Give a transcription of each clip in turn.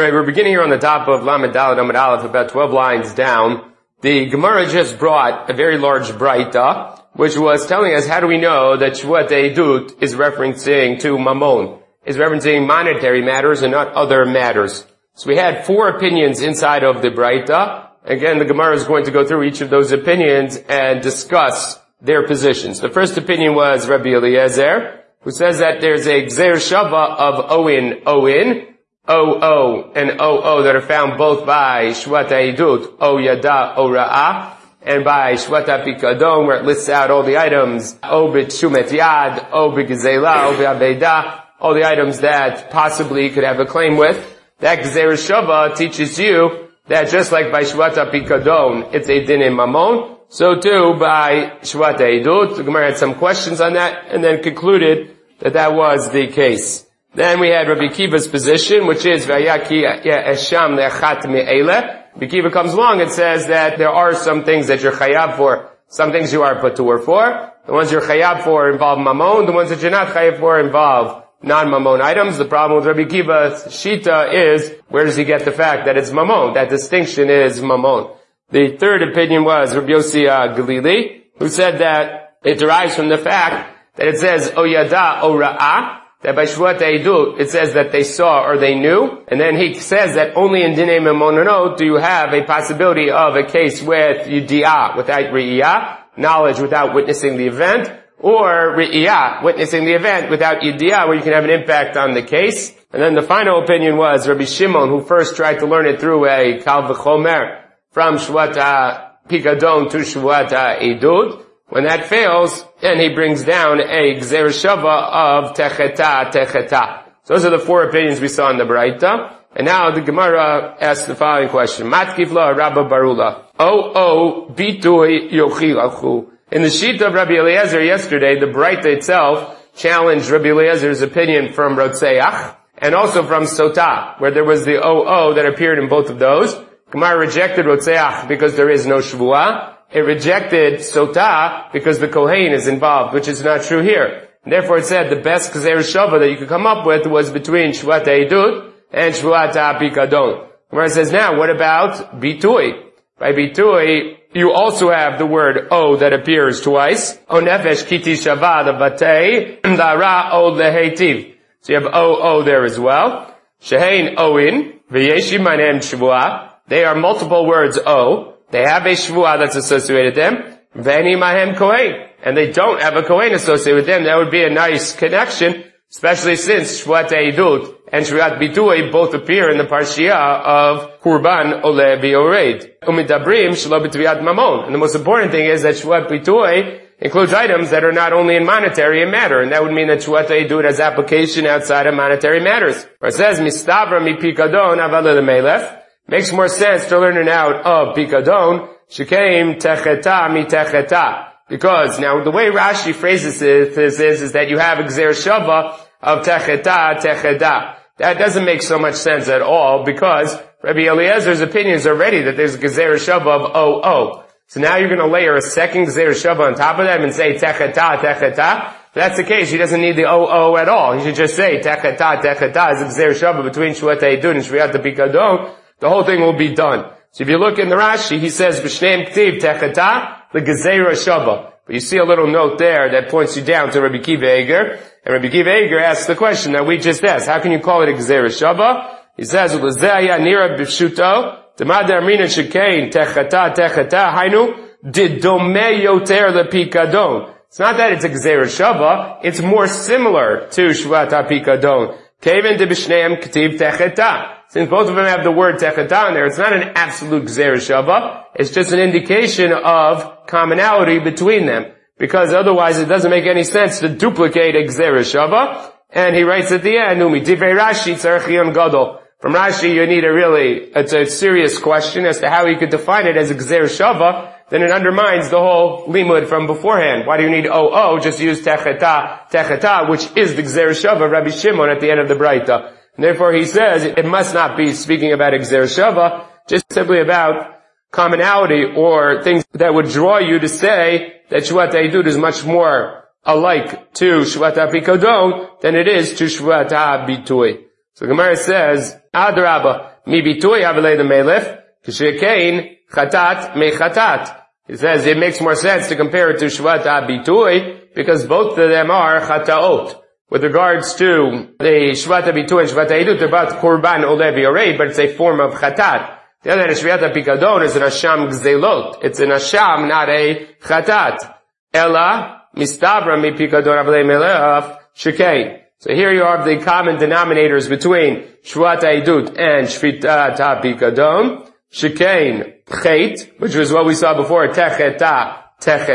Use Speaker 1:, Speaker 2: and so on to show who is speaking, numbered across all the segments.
Speaker 1: Alright, we're beginning here on the top of Lamed Daled Amud Aleph, about 12 lines down. The Gemara just brought a very large Braita, which was telling us how do we know that Shvuat Eidut is referencing to Mammon, is referencing monetary matters and not other matters. So we had 4 opinions inside of the Braita. Again, the Gemara is going to go through each of those opinions and discuss their positions. The first opinion was Rabbi Eliezer, who says that there's a Gzer Shava of Oin, O-O, and O-O that are found both by Shvuat Eidut, O Yada, O Ra'ah, and by Shvuat HaPikadon, where it lists out all the items, O B'Shumet Yad, O B'Gezela, O B'Aveda, all the items that possibly could have a claim with. That Gzer Shava teaches you that just like by Shvuat HaPikadon, it's a din in Mammon, so too by Shvuat Eidut. The Gemara had some questions on that, and then concluded that that was the case. Then we had Rabbi Kiva's position, which is Vayaki Esham Le'achat Me'ele. Rabbi Kiva comes along and says that there are some things that you're chayav for, some things you are patur for. The ones you're chayav for involve Mammon, the ones that you're not chayav for involve non-Mammon items. The problem with Rabbi Kiva's Shita is, where does he get the fact that it's Mammon? That distinction is Mammon. The third opinion was Rabbi Yossi Galili, who said that it derives from the fact that it says O Yada O Ra'ah, that by Shvuat Eidut, it says that they saw or they knew, and then he says that only in Dinei Mamonot do you have a possibility of a case with Yidiyah, without Re'iyah, knowledge without witnessing the event, or Re'iyah, witnessing the event without Yidiyah, where you can have an impact on the case. And then the final opinion was Rabbi Shimon, who first tried to learn it through a Kal V'chomer, from Shvuat Pikadon to Shvuat Eidut. When that fails, then he brings down a Gzer Shava of Techeta. So those are the 4 opinions we saw in the Braita. And now the Gemara asks the following question. Matkifla Rabba Barula. O bitui yochilachu. In the sheet of Rabbi Eliezer yesterday, the Braita itself challenged Rabbi Eliezer's opinion from Rotzeach and also from Sotah, where there was the O that appeared in both of those. Gemara rejected Rotzeach because there is no Shvuah. It rejected Sotah because the Kohen is involved, which is not true here. And therefore it said the best Gzer Shava that you could come up with was between Shvuat Eidut and Shvuat HaPikadon. Where it says now, what about Bitui? By Bitui, you also have the word O that appears twice. O Nefesh Kiti Shavad Avatei Dara O Lehetiv. So you have O there as well. Shehein Oin V'yeshi Manem Shvuah. They are multiple words O. They have a Shvuah that's associated with them. Veni Mahem Kohen. And they don't have a Kohen associated with them. That would be a nice connection, especially since Shvuat Eidut and Shvuat Bitui both appear in the Parshiah of Kurban Ole V'Yored. Umidabrim Shelo B'Tviat Mamon. And the most important thing is that Shvuat Bitui includes items that are not only in monetary and matter. And that would mean that Shvuat Eidut has application outside of monetary matters. Where it says, Mistavra Mi Pikadon Aval Lemelech. Makes more sense to learn it out of Pikadon, Shekaim Techeta Mi Techeta. Because now the way Rashi phrases this is that you have a Gzer Shava of Techeta Techeta. That doesn't make so much sense at all because Rabbi Eliezer's opinion is already that there's a Gzer Shava of O. So now you're going to layer a second Gzer Shava on top of them and say Techeta Techeta. If that's the case, he doesn't need the O at all. He should just say Techeta Techeta is a Gzer Shava between Shvuat Eidut and Shvuat Pikadon. The whole thing will be done. So if you look in the Rashi, he says, B'shneim ktiv techeta, the gezerah shava. But you see a little note there that points you down to Rabbi Kiva Eiger. And Rabbi Kiva Eiger asks the question that we just asked. How can you call it a gezerah shava? He says, L'zeya nira b'shuto, Tamad amrina shekain techeta hainu, didome yoter lepikadon. It's not that it's a gezerah shava, it's more similar to Shvuat HaPikadon. Kevin de b'shneim ktiv techeta. Since both of them have the word techeta in there, it's not an absolute Gzer Shava. It's just an indication of commonality between them. Because otherwise it doesn't make any sense to duplicate a Gzer Shava. And he writes at the end, Divrei Rashi tzarich yon gadol. From Rashi you need it's a serious question as to how he could define it as a Gzer Shava. Then it undermines the whole limud from beforehand. Why do you need O? Just use techeta, which is the Gzer Shava, Rabbi Shimon at the end of the Braita. And therefore he says it must not be speaking about a Gzer Shava, just simply about commonality or things that would draw you to say that Shvuat Eidut is much more alike to Shvuat HaPikadon than it is to Shvuat HaBitui. So Gemara says, Adrabah, mi bitui avalei the melech, k'shekein chatat me chatat. He says it makes more sense to compare it to shvata bitui because both of them are chataot. With regards to the shvata bitui and shvata idut, they're both korban olev yored, but it's a form of chatat. The other hand, shvata pikadon is an asham gzelot. It's an asham, not a chatat. Ella mistabra mi pikadon avalei melech shekein. So here you have the common denominators between shvata idut and shvita pikadon. Shekein chet, which was what we saw before, techeta,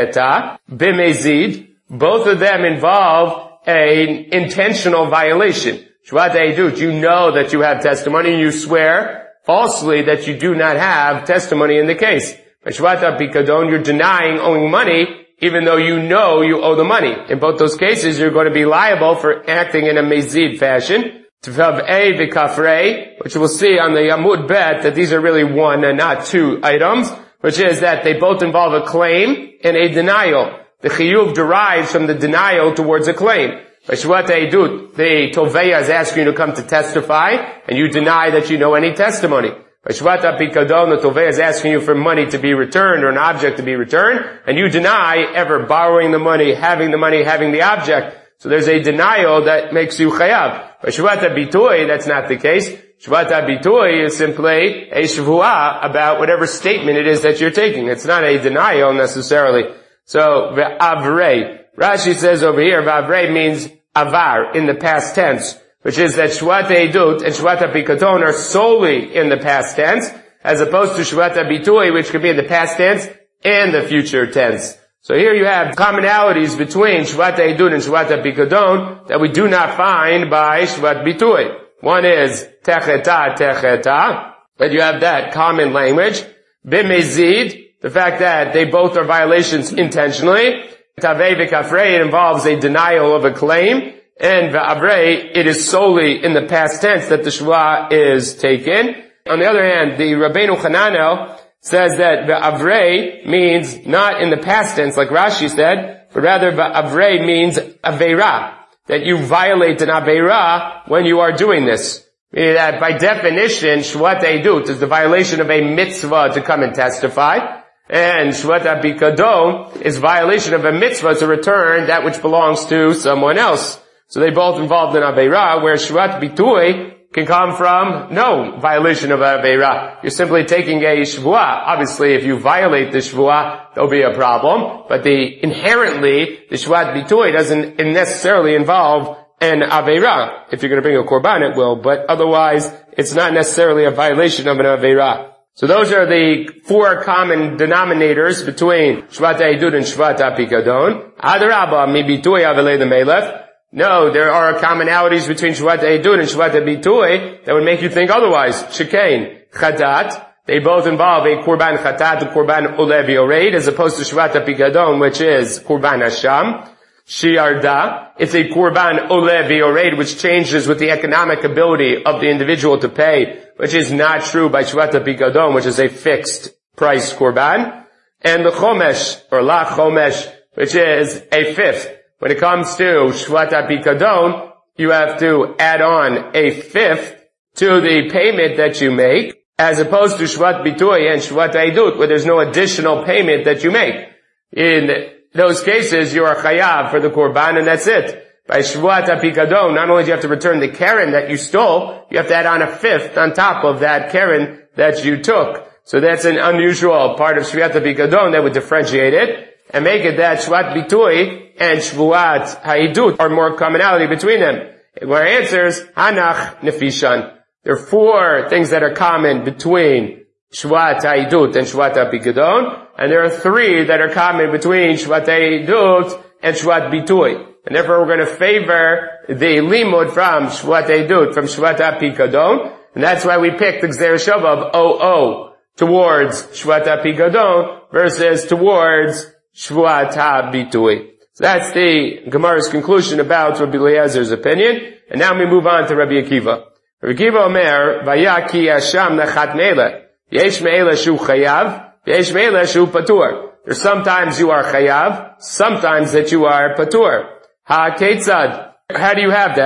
Speaker 1: bimezid. Both of them involve an intentional violation. Shvata idut, you know that you have testimony and you swear falsely that you do not have testimony in the case. By shvata pikadon, you're denying owing money even though you know you owe the money. In both those cases, you're going to be liable for acting in a mezid fashion. Tvav A v'kafrei, which we'll see on the Amud Bet that these are really one and not two items, which is that they both involve a claim and a denial. The chiyuv derives from the denial towards a claim. By shvata idut, the toveya is asking you to come to testify, and you deny that you know any testimony. By shvata pikadon, the toveya is asking you for money to be returned or an object to be returned, and you deny ever borrowing the money, having the object. So there's a denial that makes you chayav. By shvata bitui, that's not the case. Shvata bitui is simply a shvuah about whatever statement it is that you're taking. It's not a denial necessarily. So, ve'avrei. Rashi says over here, ve'avrei means avar, in the past tense, which is that shvata idut and shvata pikadon are solely in the past tense, as opposed to shvata bitui, which could be in the past tense and the future tense. So here you have commonalities between shvata idut and shvata pikadon that we do not find by shvat bitui. One is techeta, but you have that common language. Bimezid, the fact that they both are violations intentionally. Tavei v'kafrei, it involves a denial of a claim. And v'avrei, it is solely in the past tense that the shvuah is taken. On the other hand, the Rabbeinu Hananel says that v'avrei means not in the past tense like Rashi said, but rather v'avrei means aveira, that you violate an aveira when you are doing this. Meaning that by definition, shvat idut is the violation of a mitzvah to come and testify. And shvata pikadon is violation of a mitzvah to return that which belongs to someone else. So they both involved in aveira, where shvat bitui can come from no violation of aveira. You're simply taking a shvuah. Obviously, if you violate the shvuah, there'll be a problem. But inherently, the shvat bitui doesn't necessarily involve an aveira. If you're going to bring a korban, it will. But otherwise, it's not necessarily a violation of an aveira. So those are the four common denominators between shvata idut and shvata pikadon. Adarabba mi bitui avalei the melech. No, there are commonalities between shvata idut and shvata bitui that would make you think otherwise. Shekein, chatat. They both involve a korban chatat, a korban olev yored, as opposed to shvata pikadon, which is korban hasham. Shiarda, it's a korban olev yored, which changes with the economic ability of the individual to pay, which is not true by shvata pikadon, which is a fixed price korban. And the chomesh, or la chomesh, which is a fifth. When it comes to shvata pikadon, you have to add on a fifth to the payment that you make, as opposed to shvat bitui and shvat idut, where there's no additional payment that you make. In those cases, you are chayav for the korban, and that's it. By shvata pikadon, not only do you have to return the keren that you stole, you have to add on a fifth on top of that keren that you took. So that's an unusual part of shvata pikadon that would differentiate it, and make it that shvat bitui and shvuat ha'idut are more commonality between them. Where answers, hanach nefishan. There are four things that are common between shvat ha'idut and shvat pikadon, and there are three that are common between shvat ha'idut and shvat bitui. And therefore we're going to favor the limud from shvat ha'idut, from shvat pikadon, and that's why we picked the gzera shava of 00 towards shvat pikadon versus towards shvat bitui. So that's the Gemara's conclusion about Rabbi Eliezer's opinion. And now we move on to Rabbi Akiva. Rabbi Akiva Omer, Vaya ki Hasham nechat me'ele. Yesh me'ele shu chayav, yesh me'ele shu patur. There's sometimes you are chayav, sometimes that you are patur. Ha ketzad. How do you have that?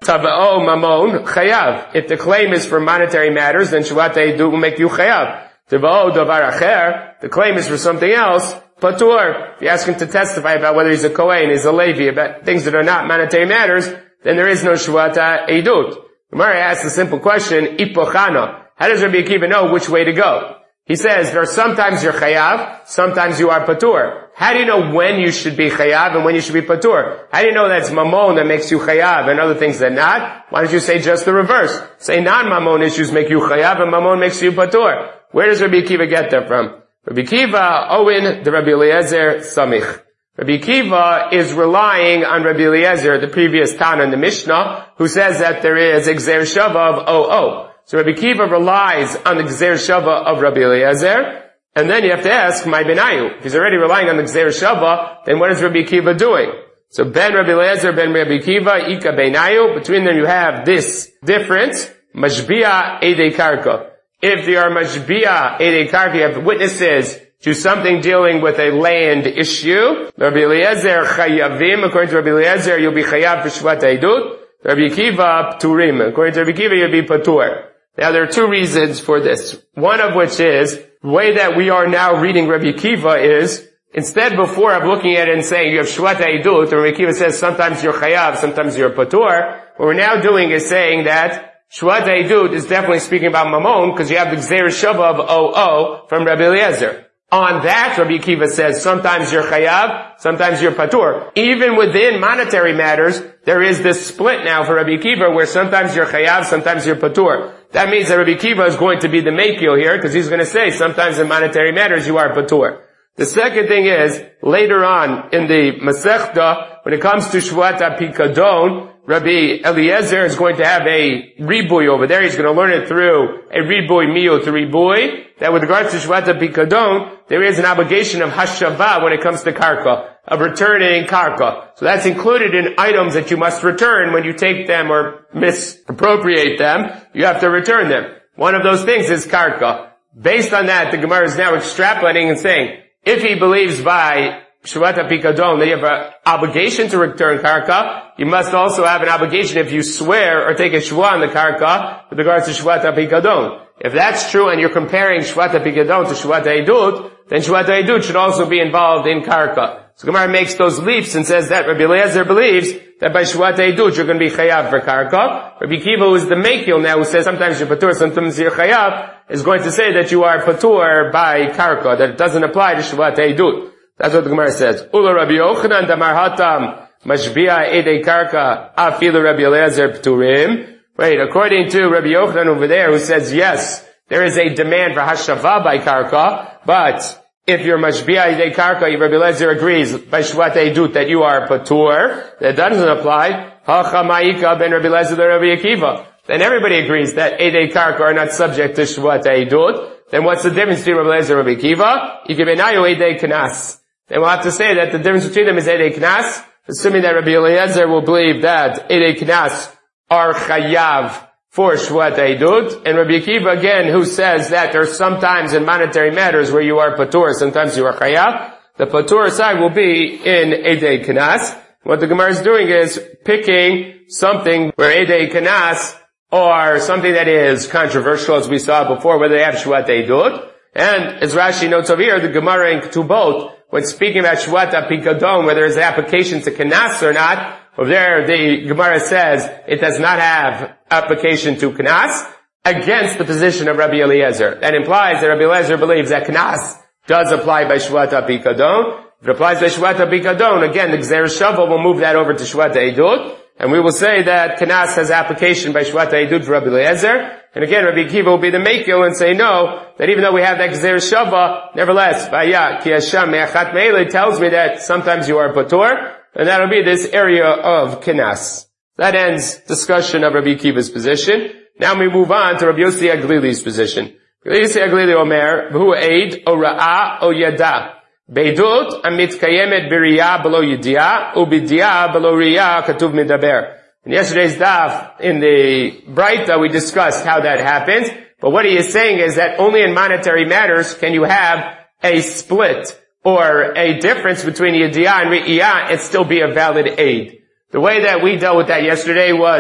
Speaker 1: Tava'o mamon chayav. If the claim is for monetary matters, then Shvat Eidut will make you chayav. Tava'o davar acher, the claim is for something else, patur. If you ask him to testify about whether he's a Kohen, he's a Levi, about things that are not monetary matters, then there is no Shvat Eidut. Gemara asks a simple question, ipochana. How does Rabbi Akiva know which way to go? He says, there are sometimes you're chayav, sometimes you are patur. How do you know when you should be chayav and when you should be patur? How do you know that's mamon that makes you chayav and other things that not? Why don't you say just the reverse? Say non-mamon issues make you chayav and mamon makes you patur. Where does Rabbi Akiva get that from? Rabbi Akiva, Owen, the Rabbi Eliezer, Samich. Rabbi Akiva is relying on Rabbi Eliezer, the previous Tana in the Mishnah, who says that there is a Gzer Shava of O. So Rabbi Akiva relies on the Gzer Shava of Rabbi Eliezer, and then you have to ask, my Benayu. If he's already relying on the Gzer Shava, then what is Rabbi Akiva doing? So Ben Rabbi Eliezer, Ben Rabbi Akiva, Ika Benayu. Between them you have this difference, Mashbiya Eidei Karka. If they are Mashbiya Eidei Karka, you have witnesses to something dealing with a land issue. Rabbi Eliezer Chayavim, according to Rabbi Eliezer, you'll be Chayav for Shvat Eidut. Rabbi Akiva Pturim, according to Rabbi Akiva, you'll be Patur. Now there are two reasons for this. One of which is, the way that we are now reading Rabbi Akiva is, instead before of looking at it and saying you have Shvat Eidut, Rabbi Akiva says sometimes you're Chayav, sometimes you're Patur, what we're now doing is saying that Shvat Eidut is definitely speaking about Mamon, because you have the Gzer Shava of O from Rabbi Eliezer. On that, Rabbi Akiva says, sometimes you're chayav, sometimes you're patur. Even within monetary matters, there is this split now for Rabbi Akiva, where sometimes you're chayav, sometimes you're patur. That means that Rabbi Akiva is going to be the mekil here, because he's going to say, sometimes in monetary matters you are patur. The second thing is, later on in the Masechta, when it comes to Shvat HaPikadon, Rabbi Eliezer is going to have a ribui over there. He's going to learn it through a ribui miyut ribui, that with regards to Shvat HaPikadon, there is an obligation of hashava when it comes to karka, of returning karka. So that's included in items that you must return when you take them or misappropriate them. You have to return them. One of those things is karka. Based on that, the Gemara is now extrapolating and saying, if he believes by Shvat HaPikadon that you have an obligation to return karka, you must also have an obligation if you swear or take a shua on the karka with regards to Shvat HaPikadon. If that's true and you're comparing Shvat HaPikadon to Shvat Eidut, then Shvat Eidut should also be involved in karka. So Gemara makes those leaps and says that Rabbi Eliezer believes that by Shvat Eidut you're going to be chayav for karka. Rabbi Akiva, who is the mekil now, who says sometimes you're patur, sometimes you're chayav, is going to say that you are patur by karka, that it doesn't apply to Shvat Eidut. That's what the Gemara says. Ula Rabbi Yochanan damar hatam mashbiya edei karka afilu Rabbi Eliezer pturim. Right, according to Rabbi Yochanan over there, who says yes, there is a demand for hashava by karka, but if you're mashbiya edei karka, Rabbi Eliezer agrees by Shvat Eidut that you are patur, that doesn't apply. Hacha ma'ika ben Rabbi Eliezer to Rabbi Akiva. Then everybody agrees that edei karka are not subject to Shvat Eidut. Then what's the difference between Rabbi Eliezer and Rabbi Akiva? Ikebenayu edei kanas. Then we'll have to say that the difference between them is edei knas, assuming that Rabbi Eliezer will believe that edei knas are chayav for Shvat Eidut, and Rabbi Akiva again, who says that there's sometimes in monetary matters where you are patur, sometimes you are chayav. The patur side will be in edei knas. What the Gemara is doing is picking something where edei knas or something that is controversial, as we saw before, whether they have Shvat Eidut. And as Rashi notes over here, the Gemara in Ketubot, when speaking about Shvat HaPikadon, whether it's an application to Kanas or not, over there the Gemara says it does not have application to Kanas, against the position of Rabbi Eliezer. That implies that Rabbi Eliezer believes that Kanas does apply by Shvat HaPikadon. If it applies by Shvat HaPikadon, again, the Gzer Shava will move that over to Shvat Eidut, and we will say that Kanas has application by Shvat Eidut for Rabbi Eliezer. And again, Rabbi Akiva will be the mekil and say no, that even though we have that Gzer Shava, nevertheless, Vaya, Ki Hashem Me'achat Me'ele tells me that sometimes you are patur, and that'll be this area of Kanas. That ends discussion of Rabbi Akiva's position. Now we move on to Rabbi Yossi Aglili's position. Rabbi Yossi Aglili Omer, V'hu Eid, O Ra'ah, O Yada. Beidut, Amitkayemet B'riyah, Below Yediah, U'b'diyah, Below Riyah, Katuv Midaber. In yesterday's daf, in the Braita, we discussed how that happens. But what he is saying is that only in monetary matters can you have a split or a difference between Yediah and Re'iyah and still be a valid aid. The way that we dealt with that yesterday was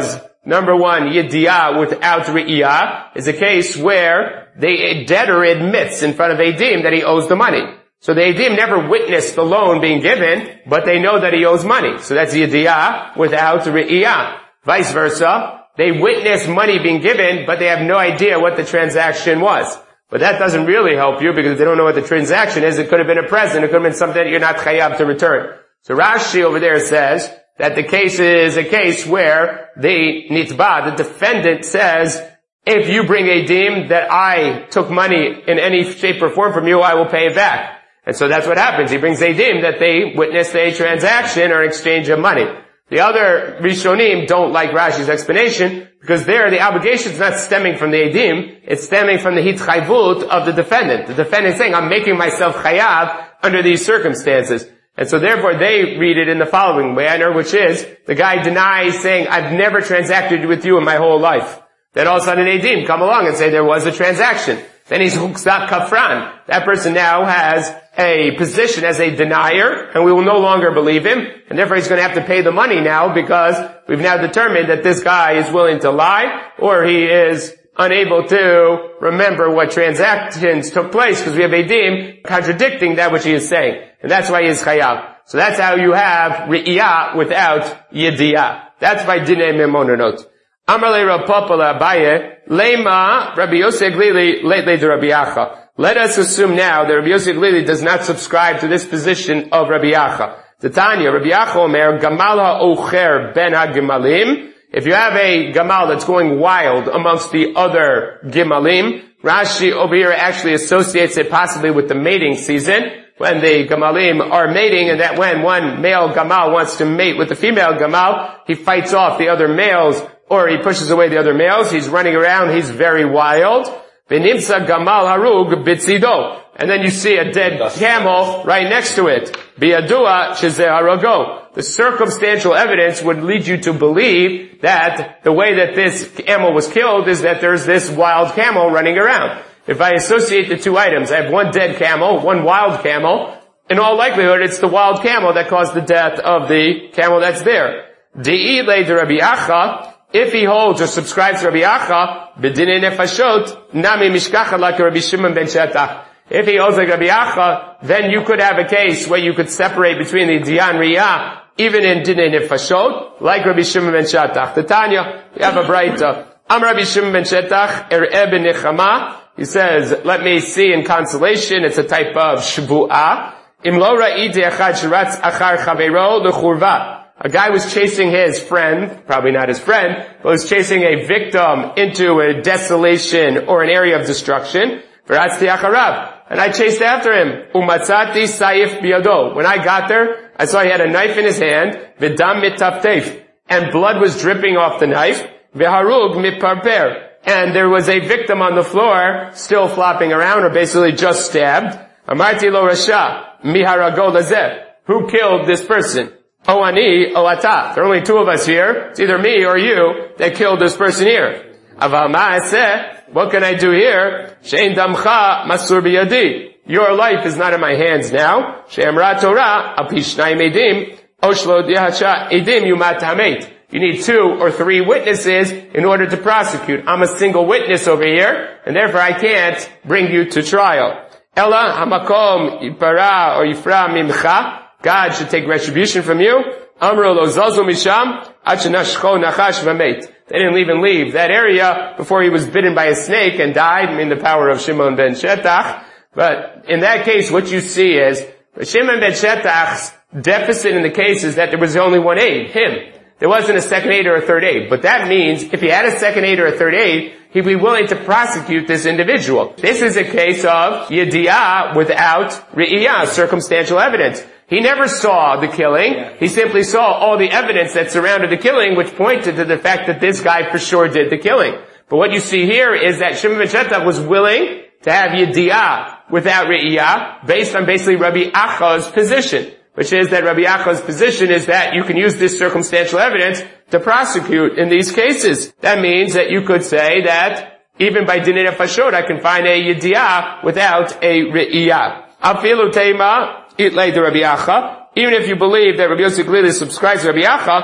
Speaker 1: Number one, yediyah without re'iyah is a case where the debtor admits in front of Eidim that he owes the money. So the Eidim never witnessed the loan being given, but they know that he owes money. So that's yediyah without re'iyah. Vice versa, they witness money being given, but they have no idea what the transaction was. But that doesn't really help you because if they don't know what the transaction is, it could have been a present, it could have been something that you're not chayav to return. So Rashi over there says that the case is a case where the nitba, the defendant says, if you bring a deem that I took money in any shape or form from you, I will pay it back. And so that's what happens. He brings a deem that they witnessed a transaction or exchange of money. The other Rishonim don't like Rashi's explanation because there the obligation is not stemming from the Eidim, it's stemming from the hitchayvut of the defendant. The defendant is saying, I'm making myself chayav under these circumstances. And so therefore they read it in the following manner, which is, the guy denies saying, I've never transacted with you in my whole life. Then all of a sudden Eidim come along and say there was a transaction. Then he's huksat kafran. That person now has a position as a denier, and we will no longer believe him, and therefore he's going to have to pay the money now because we've now determined that this guy is willing to lie, or he is unable to remember what transactions took place because we have a deem contradicting that which he is saying. And that's why he is chayav. So that's how you have re'iyah without yediyah. That's by dinei memononot. Amar le Rav Papa le Abaye, lema Rabbi Yossi Glili leitle de Rabbi Acha. Let us assume now that Rabbi Yossi Glili does not subscribe to this position of Rabbi Acha. Tanya, Rabbi Acha Omer, Gamal ha'ocher ben ha'gimalim. If you have a gamal that's going wild amongst the other gimalim, Rashi over here actually associates it possibly with the mating season, when the gamalim are mating, and that when one male gamal wants to mate with the female gamal, he fights off the other males, or he pushes away the other males, he's running around, he's very wild. V'nimsa gamal harug bitzido. And then you see a dead camel right next to it. Biyadua shezeh harago. The circumstantial evidence would lead you to believe that the way that this camel was killed is that there's this wild camel running around. If I associate the two items, I have one dead camel, one wild camel. In all likelihood, it's the wild camel that caused the death of the camel that's there. De'ilei de Rabbi Acha. If he holds or subscribes to Rabbi Acha, b'dinei nefashot, nami mishkacha like Rabbi Shimon ben Shetach. If he holds like Rabbi Acha, then you could have a case where you could separate between the diyan riyah, even in dinei nefashot, like Rabbi Shimon ben Shetach. The Tanya, we have a braita. Am Rabbi Shimon ben Shetach, er'eh ben nechama. He says, let me see in consolation. It's a type of shvu'ah. Im lo ra'iti echad shiratz achar chaveiro l'churva. A guy was chasing his friend, probably not his friend, but was chasing a victim into a desolation or an area of destruction. V'ratzti acharav. And I chased after him. Umatzati sayif biyado. When I got there, I saw he had a knife in his hand. V'dam mitaftef. And blood was dripping off the knife. V'harug mitparper. And there was a victim on the floor, still flopping around, or basically just stabbed. Amarti lo rasha. Miharago lazeh. Who killed this person? O ani, o ata. There are only two of us here. It's either me or you that killed this person here. Aval ma'aseh, what can I do here? Shein damcha masur biyadi. Your life is not in my hands now. She'emra Torah, al pi shnayim edim, oshlo dihacha edim yumat hamet. You need 2 or 3 witnesses in order to prosecute. I'm a single witness over here, and therefore I can't bring you to trial. Ella hamakom yipara or yifra mimcha. God should take retribution from you. Amro lo zazu misham ad shenashcho nachash v'meit. They didn't even leave that area before he was bitten by a snake and died in the power of Shimon ben Shetach. But in that case, what you see is Shimon ben Shetach's deficit in the case is that there was only one aide, him. There wasn't a second aide or a third aide. But that means if he had a second aide or a third aide, he'd be willing to prosecute this individual. This is a case of yediyah without re'iyah, circumstantial evidence. He never saw the killing. He simply saw all the evidence that surrounded the killing, which pointed to the fact that this guy for sure did the killing. But what you see here is that Shimon ben Shetach was willing to have yediyah without re'iyah, based on basically Rabbi Acha's position, which is that Rabbi Acha's position is that you can use this circumstantial evidence to prosecute in these cases. That means that you could say that even by dinei nefashot I can find a yediyah without a re'iyah. Afilu teima itlei de Rabbi Acha. Even if you believe that Rabbi Yossi Glili subscribes to Rabbi Acha,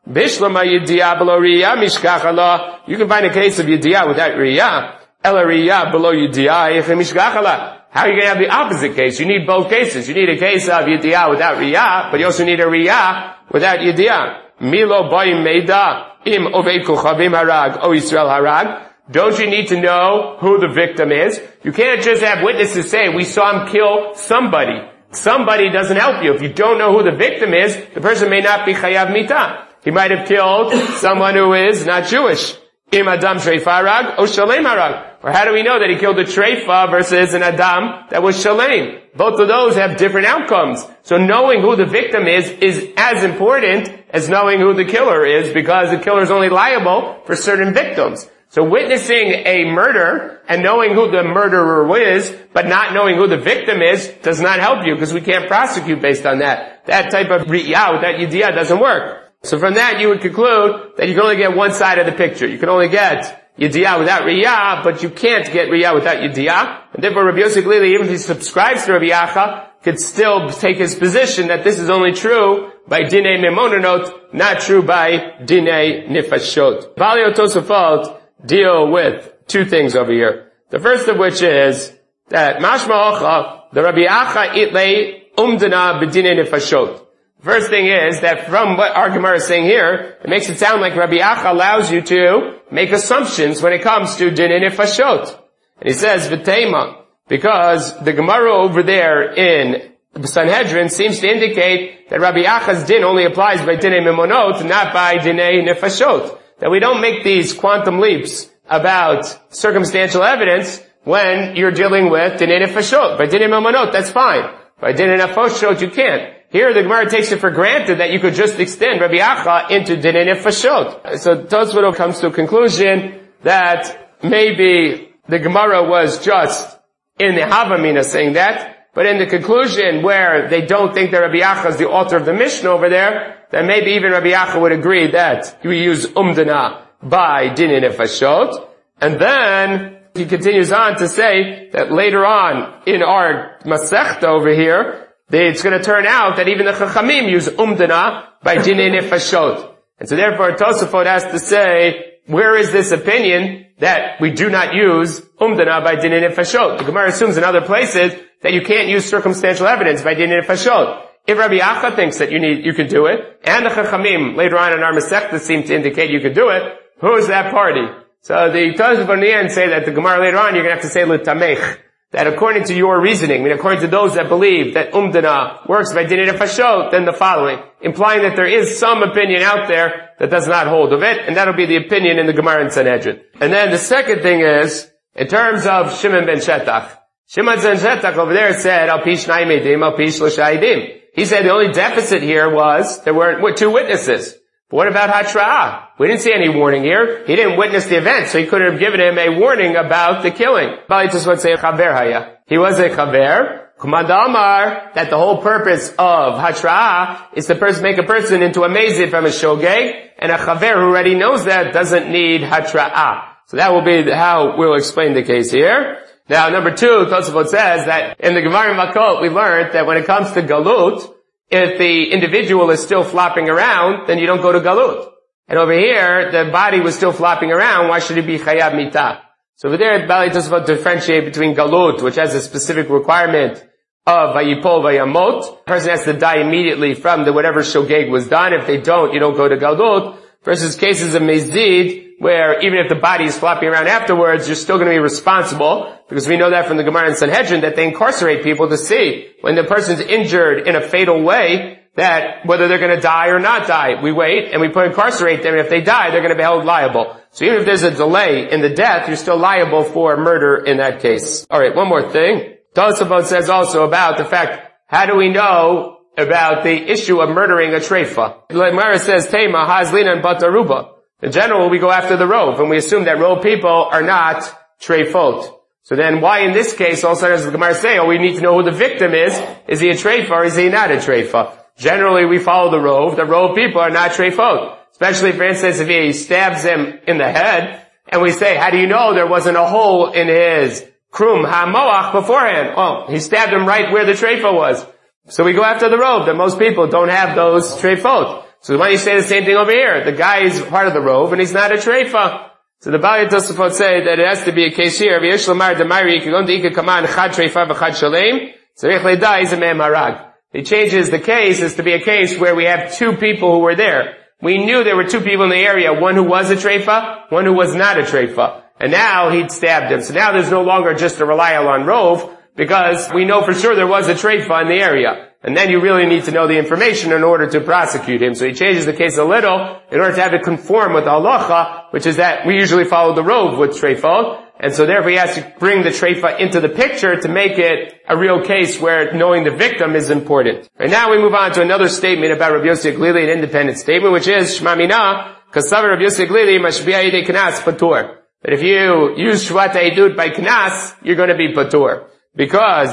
Speaker 1: Bishlama yediyah below riyah mishkach Allah. You can find a case of yediyah without riyah. Ela riyah below yediyah mishkach Allah. How are you going to have the opposite case? You need both cases. You need a case of yediyah without riyah, but you also need a riyah without yediyah. Milo boim meida im oved kochavim harag o Yisrael harag. Don't you need to know who the victim is? You can't just have witnesses say, we saw him kill somebody. Somebody doesn't help you. If you don't know who the victim is, the person may not be chayav mitah. He might have killed someone who is not Jewish. Im adam shreifa harag o shalem harag. Or how do we know that he killed a treifa versus an adam that was shalem? Both of those have different outcomes. So knowing who the victim is as important as knowing who the killer is, because the killer is only liable for certain victims. So witnessing a murder and knowing who the murderer is, but not knowing who the victim is, does not help you, because we can't prosecute based on that. That type of riyah, that yediyah doesn't work. So from that you would conclude that you can only get one side of the picture. You can only get yediyah without riyah, but you can't get riyah without yediyah. And therefore Rabbi Yossi Glili, even if he subscribes to Rabbi Acha, could still take his position that this is only true by dinei memononot, not true by dinei nifashot. Balio Tosafot deal with two things over here. The first of which is that mashma ocha, the Rabbi Acha itlei umdana b'dinei nifashot. First thing is that from what our Gemara is saying here, it makes it sound like Rabbi Acha allows you to make assumptions when it comes to dinei nefashot. And he says, v'teima, because the Gemara over there in Sanhedrin seems to indicate that Rabbi Acha's din only applies by dinei memonot, not by dinei nefashot. That we don't make these quantum leaps about circumstantial evidence when you're dealing with dinei nefashot. By dinei memonot, that's fine. By dinei nefashot, you can't. Here the Gemara takes it for granted that you could just extend Rabbi Acha into dinei nefashot. So Tosfot comes to a conclusion that maybe the Gemara was just in the Havamina saying that, but in the conclusion where they don't think that Rabbi Acha is the author of the Mishnah over there, then maybe even Rabbi Acha would agree that we use umdana by dinei nefashot. And then he continues on to say that later on in our Masechta over here, it's going to turn out that even the Chachamim use umdana by dinei nefashot. And so therefore Tosafot has to say, where is this opinion that we do not use umdana by dinei nefashot? The Gemara assumes in other places that you can't use circumstantial evidence by dinei nefashot. If Rabbi Acha thinks that you can do it, and the Chachamim later on in our Masechta seem to indicate you can do it, who is that party? So the Tosafot say that the Gemara later on you're going to have to say l'tamech. That according to your reasoning, I mean according to those that believe that umdana works by dinei nefashot, then the following, implying that there is some opinion out there that does not hold of it, and that'll be the opinion in the Gemara in Sanhedrin. And then the second thing is, in terms of Shimon ben Shetach. Shimon ben Shetach over there said, al pi shnai medim, al pi shlosha edim. He said the only deficit here was there weren't two witnesses. But what about Hatra'ah? We didn't see any warning here. He didn't witness the event, so he couldn't have given him a warning about the killing. Balitus would say chaver haya. He was a chaver. Kumanda Amar, that the whole purpose of Hatra'ah is to make a person into a mezid from a shogeg, and a chaver who already knows that doesn't need Hatra'ah. So that will be how we'll explain the case here. Now, number two, Tosafot says that in the Gemara Makot we learned that when it comes to galut, if the individual is still flopping around, then you don't go to galut. And over here, the body was still flopping around, why should it be chayav mitah? So over there, Bali Tosafot differentiate between galut, which has a specific requirement of vayipol vayamot. The person has to die immediately from whatever shogeg was done. If they don't, you don't go to galut. Versus cases of mezid, where even if the body is flopping around afterwards, you're still going to be responsible, because we know that from the Gemara in Sanhedrin that they incarcerate people to see when the person's injured in a fatal way, that whether they're going to die or not die. We wait and we incarcerate them, and if they die, they're going to be held liable. So even if there's a delay in the death, you're still liable for murder in that case. Alright, one more thing. Tosafot says also about the fact, how do we know about the issue of murdering a treifa? Like Mara says, Tema, Hazlina, and Bataruba. In general, we go after the rove, and we assume that rove people are not treifot. So then why in this case, also as the Gemara say, we need to know who the victim is. Is he a treifa or is he not a treifa? Generally, we follow the rove. The rove people are not treifot. Especially, for instance, if he stabs him in the head, and we say, how do you know there wasn't a hole in his krum ha-moach beforehand? Oh, he stabbed him right where the treifa was. So we go after the rove, that most people don't have those treifot. So why don't you say the same thing over here? The guy is part of the rove and he's not a treifa. So the Baalei Tosafot say that it has to be a case here. He changes the case as to be a case where we have two people who were there. We knew there were two people in the area, one who was a treifa, one who was not a treifa. And now he'd stabbed him. So now there's no longer just a relial on rove, because we know for sure there was a treifa in the area. And then you really need to know the information in order to prosecute him. So he changes the case a little in order to have it conform with the halacha, which is that we usually follow the rove with treifot. And so therefore he has to bring the treifa into the picture to make it a real case where knowing the victim is important. And now we move on to another statement about Rabbi Yossi Glili, an independent statement, which is Shema Mina, Kasav Rabbi Yossi Glili, Mashbi'a Yidei Knas Patur. That if you use Shvat Eidut by Knas, you're going to be Patur. Because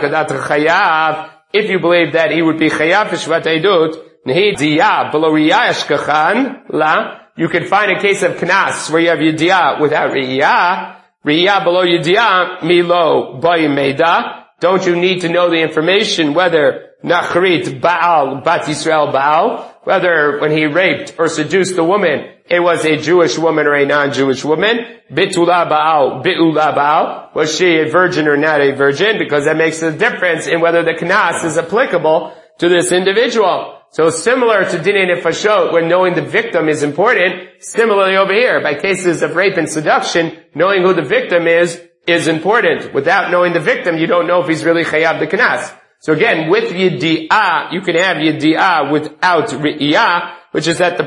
Speaker 1: if you believe that he would be chayav for Shvat Eidut, nehi diyah below riyah eshkachan la, you can find a case of knas where you have yediyah without riyah below yediyah milo bayim meida. Don't you need to know the information whether nachrit Baal, Bat Yisrael Baal, whether when he raped or seduced the woman, it was a Jewish woman or a non-Jewish woman, Bitula Baal, Bi'ula Baal, was she a virgin or not a virgin, because that makes a difference in whether the knas is applicable to this individual. So similar to Dinei Nefashot, where knowing the victim is important, similarly over here, by cases of rape and seduction, knowing who the victim is important. Without knowing the victim, you don't know if he's really chayav the knas. So again, with yedi'ah, you can have yedi'ah without ri'iyah, which is that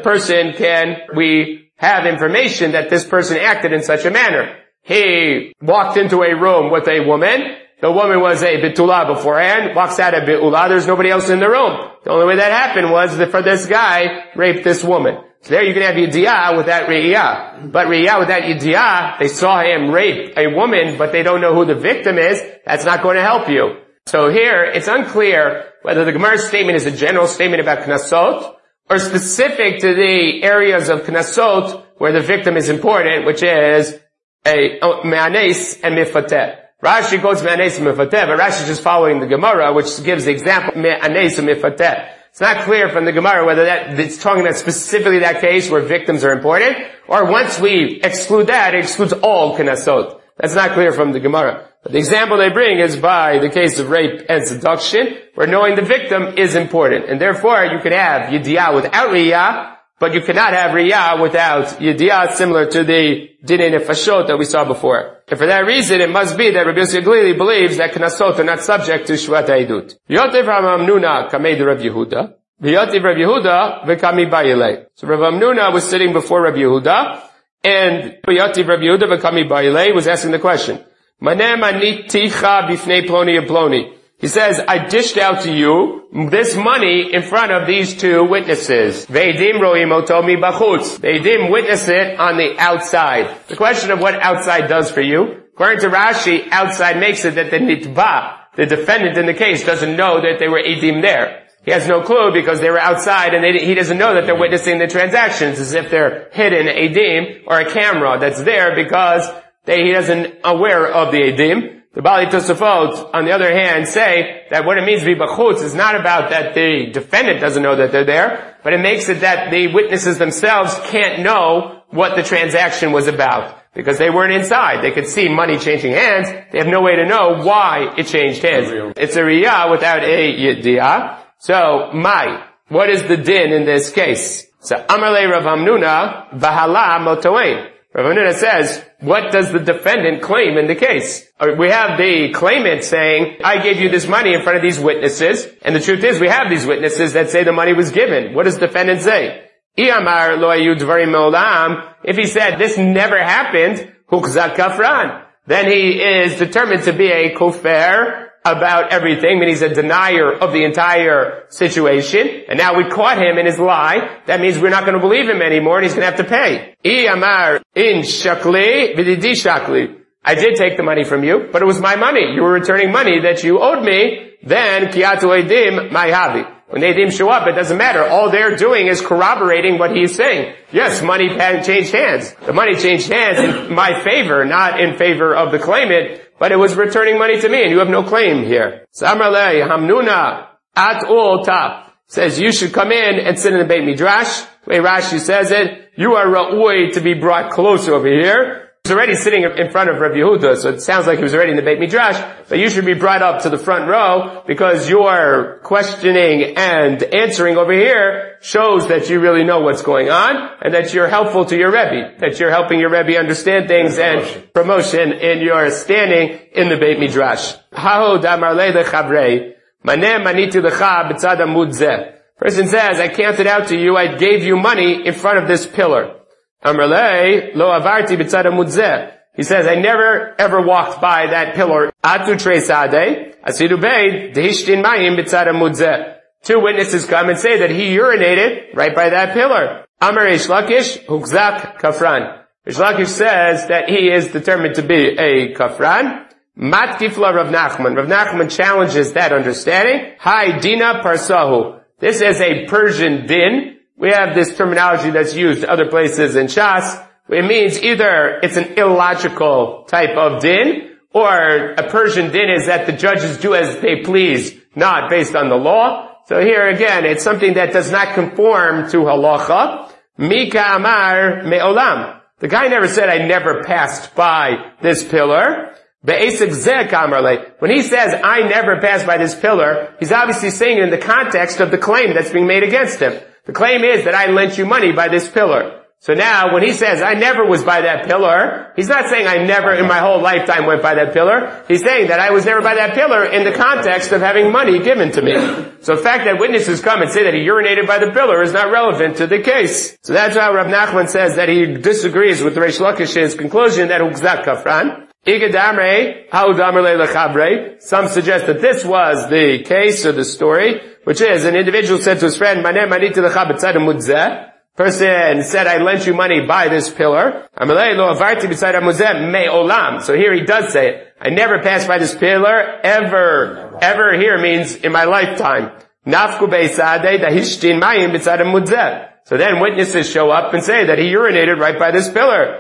Speaker 1: we have information that this person acted in such a manner. He walked into a room with a woman. The woman was a bitula beforehand, walks out of bitula, there's nobody else in the room. The only way that happened was that for this guy raped this woman. So there you can have yedi'ah without ri'iyah. But ri'iyah without yedi'ah, they saw him rape a woman, but they don't know who the victim is, that's not going to help you. So here, it's unclear whether the Gemara's statement is a general statement about knasot, or specific to the areas of knasot where the victim is important, which is a me'anes and mifateh. Rashi goes me'anes and mifateh, but Rashi is just following the Gemara, which gives the example me'anes and mifateh. It's not clear from the Gemara whether it's talking about specifically that case where victims are important, or once we exclude that, it excludes all knasot. That's not clear from the Gemara. But the example they bring is by the case of rape and seduction, where knowing the victim is important. And therefore, you could have yedi'ah without riyah, but you cannot have riyah without yedi'ah, similar to the Dinei Nefashot that we saw before. And for that reason, it must be that Rabbi Yossi Glili believes that knasot are not subject to Shvat Eidut. V'yotiv Rav Hamnuna kamei de Rav Yehuda. V'yotiv Rav Yehuda v'kami bayilei. So Rav Hamnuna was sitting before Rav Yehuda, and V'yotiv Rav Yehuda v'kami bayilei was asking the question. He says, I dished out to you this money in front of these two witnesses. Ve'edim ro'im otomi bachutz. Ve'edim witness it on the outside. The question of what outside does for you, according to Rashi, outside makes it that the nitba, the defendant in the case, doesn't know that they were edim there. He has no clue because they were outside and he doesn't know that they're witnessing the transactions as if they're hidden edim or a camera that's there because he isn't aware of the edim. The Baalei Tosafot, on the other hand, say that what it means to be bachutz is not about that the defendant doesn't know that they're there, but it makes it that the witnesses themselves can't know what the transaction was about, because they weren't inside. They could see money changing hands, they have no way to know why it changed hands. It's a riyah without a yediyah. So, what is the din in this case? So, Amarle Rav Hamnuna, Vahala Motoain. Rav Hamnuna says, what does the defendant claim in the case? We have the claimant saying, I gave you this money in front of these witnesses, and the truth is we have these witnesses that say the money was given. What does the defendant say? If he said, this never happened, then he is determined to be a kofer about everything, meaning he's a denier of the entire situation, and now we caught him in his lie. That means we're not going to believe him anymore, and he's going to have to pay. I did take the money from you, but it was my money. You were returning money that you owed me. Then kiyatu edim ma'havi. When the edim show up, it doesn't matter. All they're doing is corroborating what he's saying. Yes, money changed hands. The money changed hands in my favor, not in favor of the claimant, but it was returning money to me, and you have no claim here. So Amarle Hamnuna at all top. says you should come in and sit in the Beit Midrash. The way Rashi says it, you are ra'ui to be brought close over here. He was already sitting in front of Rabbi Yehuda, so it sounds like he was already in the Beit Midrash, but you should be brought up to the front row because your questioning and answering over here shows that you really know what's going on and that you're helpful to your Rebbe, that you're helping your Rebbe understand things and promotion in your standing in the Beit Midrash. Person says, I counted out to you, I gave you money in front of this pillar. He says, I never ever walked by that pillar. Two witnesses come and say that he urinated right by that pillar. Amar Reish Lakish, hukzak kafran. Reish Lakish says that he is determined to be a kafran. Matkifla Rav Nachman. Rav Nachman challenges that understanding. Hai dina parsahu. This is a Persian din. We have this terminology that's used other places in Shas. It means either it's an illogical type of din, or a Persian din is that the judges do as they please, not based on the law. So here again, it's something that does not conform to halacha. Mika amar me'olam. The guy never said, I never passed by this pillar. When he says, I never passed by this pillar, he's obviously saying it in the context of the claim that's being made against him. The claim is that I lent you money by this pillar. So now, when he says, I never was by that pillar, he's not saying I never in my whole lifetime went by that pillar. He's saying that I was never by that pillar in the context of having money given to me. So the fact that witnesses come and say that he urinated by the pillar is not relevant to the case. So that's why Rav Nachman says that he disagrees with Reish Lakish's conclusion that hukzak kafran. Some suggest that this was the case or the story, which is an individual said to his friend, person said, I lent you money by this pillar. So here he does say it. I never passed by this pillar ever. Ever here means in my lifetime. So then witnesses show up and say that he urinated right by this pillar.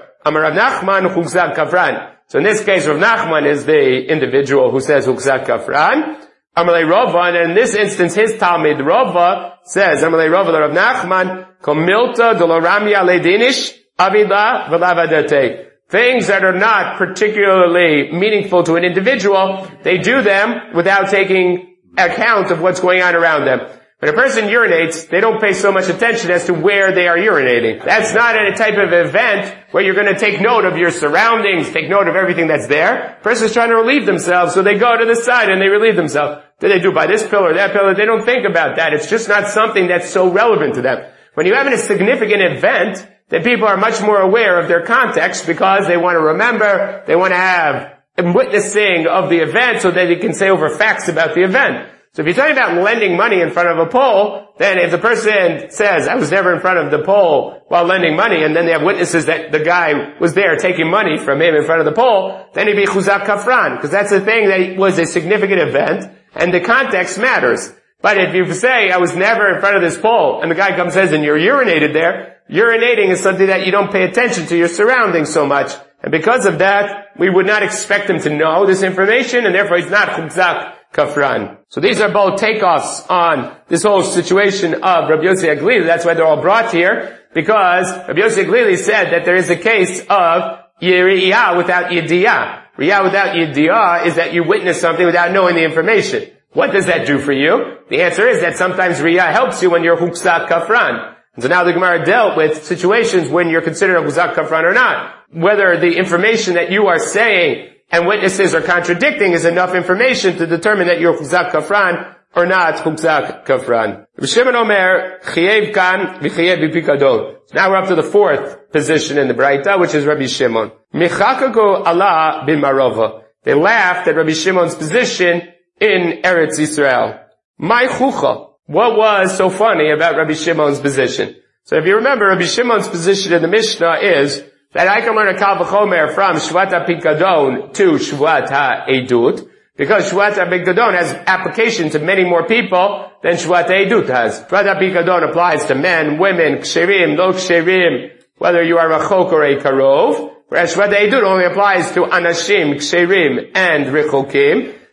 Speaker 1: So in this case, Rav Nachman is the individual who says hukzak kafran. Amalei Rava, and in this instance, his Talmud Rava says, Amalei Rava Rav Nachman, komilta doloramya ledinish avida v'lavadate. Things that are not particularly meaningful to an individual, they do them without taking account of what's going on around them. When a person urinates, they don't pay so much attention as to where they are urinating. That's not a type of event where you're going to take note of your surroundings, take note of everything that's there. A person's trying to relieve themselves, so they go to the side and they relieve themselves. Did they do by this pillar or that pillar? They don't think about that. It's just not something that's so relevant to them. When you have a significant event, then people are much more aware of their context because they want to remember, they want to have witnessing of the event so that they can say over facts about the event. So if you're talking about lending money in front of a pole, then if the person says, I was never in front of the pole while lending money, and then they have witnesses that the guy was there taking money from him in front of the pole, then he'd be chuzak kafran, because that's the thing that was a significant event, and the context matters. But if you say, I was never in front of this pole, and the guy comes and says, and you're urinated there, urinating is something that you don't pay attention to your surroundings so much. And because of that, we would not expect him to know this information, and therefore he's not chuzak kafran. So these are both takeoffs on this whole situation of Rabbi Yossi Aglili. That's why they're all brought here, because Rabbi Yossi Aglili said that there is a case of Riyah without Yediyah. Riyah without Yediyah is that you witness something without knowing the information. What does that do for you? The answer is that sometimes Riyah helps you when you're hukzak kafran. And so now the Gemara dealt with situations when you're considered a hukzak kafran or not. Whether the information that you are saying and witnesses are contradicting is enough information to determine that you're hukzak kafran or not hukzak kafran. Rabbi Shimon Omer, chiyev kan v'chiyev b'pikadon. Now we're up to the fourth position in the Braita, which is Rabbi Shimon. Michakago Allah bin Marova. They laughed at Rabbi Shimon's position in Eretz Yisrael. My chucha. What was so funny about Rabbi Shimon's position? So if you remember, Rabbi Shimon's position in the Mishnah is that I can learn a Kal V'chomer from Shvat HaPikadon to Shvat HaEdut, because Shvat HaPikadon has application to many more people than Shvat HaEdut has. Shvat HaPikadon applies to men, women, ksherim, no ksherim, whether you are a chok or a karov, whereas Shvat HaEdut only applies to anashim, ksherim, and rechokim.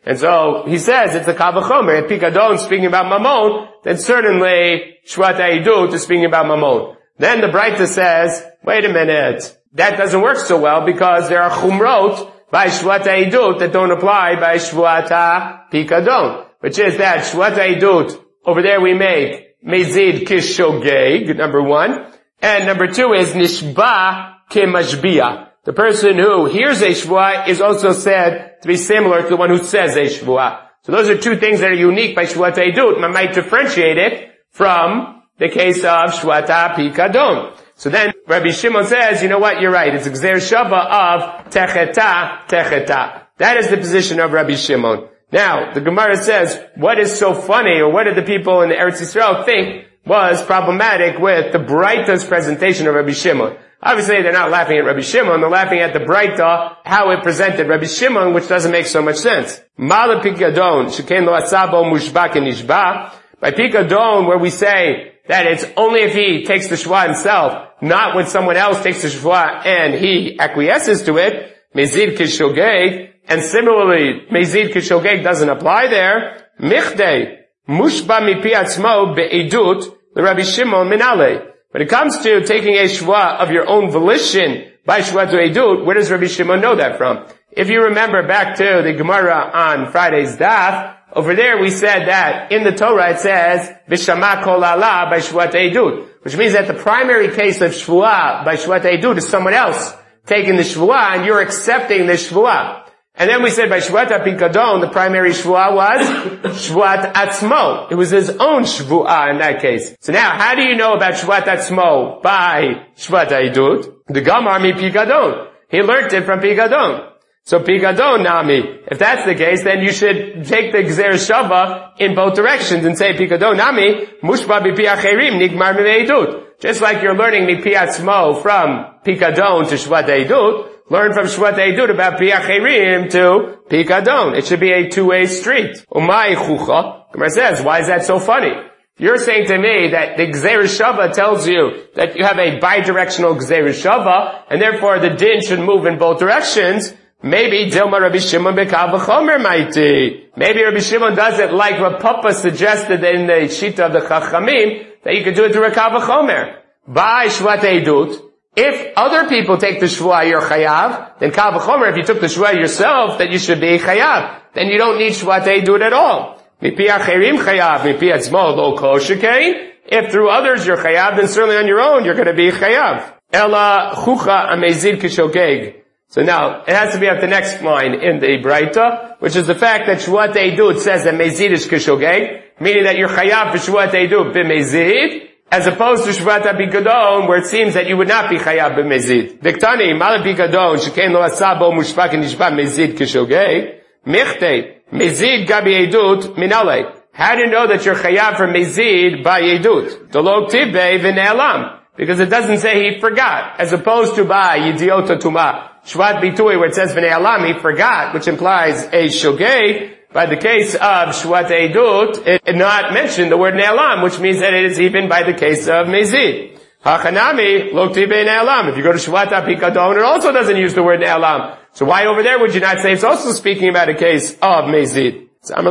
Speaker 1: And so he says it's a kal v'chomer. If pikadon is speaking about mamon, then certainly shvat ha'idut is speaking about mamon. Then the Breita says, wait a minute, that doesn't work so well because there are chumrot by shvat ha'idut that don't apply by shvat ha'pikadon, which is that shvat ha'idut, over there we make mezid kishogeg, number one, and number two is nishba kemashbia. The person who hears a shvuah is also said to be similar to the one who says a shvuah. So those are two things that are unique by shvat ha'idut. Man might differentiate it from the case of shvat ha'pikadon. So then Rabbi Shimon says, you know what, you're right. It's gzer shava of techeta, techeta. That is the position of Rabbi Shimon. Now, the Gemara says, what is so funny, or what did the people in the Eretz Yisrael think was problematic with the Breita's presentation of Rabbi Shimon? Obviously, they're not laughing at Rabbi Shimon, they're laughing at the Breita, how it presented Rabbi Shimon, which doesn't make so much sense. Mala pikadon, sheken lo asabo mushba kenishba. By pikadon, where we say that it's only if he takes the shva himself, not when someone else takes the shva and he acquiesces to it, mezid kishogeg, and similarly, mezid kishogeg doesn't apply there. Michdei, mushba mipi atzmo be'edut, the Rabbi Shimon minale. When it comes to taking a shva of your own volition by shvat edut, where does Rabbi Shimon know that from? If you remember back to the Gemara on Friday's daf, over there we said that in the Torah it says, V'shama kol ala by shvat edut, which means that the primary case of shvuah by shvat edut is someone else taking the shvuah and you're accepting the shvuah. And then we said by shvat ha'pikadon, the primary shvuah was shvat atzmo. It was his own shvuah in that case. So now, how do you know about shvat atzmo by shvat ha'idut? The gamar mi pikadon. He learned it from pikadon. So pikadon nami. If that's the case, then you should take the gzer shava in both directions and say pikadon nami mushba bipi acherim nigmar mi'edut. Just like you're learning mipi atzmo from pikadon to shvat ha'idut, learn from shvat ha'idut about piacherim to pikadon. It should be a two-way street. Umay chucha. Gemara says, why is that so funny? You're saying to me that the gzer shava tells you that you have a bidirectional gzer shava, and therefore the din should move in both directions. Maybe Dilma Rabbi Shimon bekal v'chomer mighty. Maybe Rabbi Shimon does it like Rav Papa suggested in the Shita of the Chachamim, that you could do it through a kal v'chomer. By shvat ha'idut, if other people take the shvuah, you're chayav, then kal v'chomer, if you took the shvuah yourself, then you should be chayav. Then you don't need shvat ha'idut at all. Mipi acherim chayav, mipi atzmo lo kol shekein. If through others you're chayav, then certainly on your own you're going to be chayav. Ela chucha amezid kishogeg. So now, it has to be at the next line in the Breita, which is the fact that shvat ha'idut says that mezid is kishogeg, meaning that you're chayav for shvat ha'idut b'mezid, as opposed to shvat ha'pikadon, where it seems that you would not be chayav b'mezid. Diktani, mal ha'pikadon, sheken lo asabo mushpa kenishba mezid kishogeg, michtei, mezid gabi edut minale. How do you know that you're chayav for mezid by edut? Delo tibbe v'ne'elam. Because it doesn't say he forgot, as opposed to by yidiota tuma. Shvat bitui, where it says v'ne'elam, he forgot, which implies a shogeg. By the case of shvat edut, it not mentioned the word ne'elam, which means that it is even by the case of mezid. Hachanami, lo tibe ne'elam. If you go to shvat ha'pikadon, it also doesn't use the word ne'elam. So why over there would you not say it's also speaking about a case of mezid?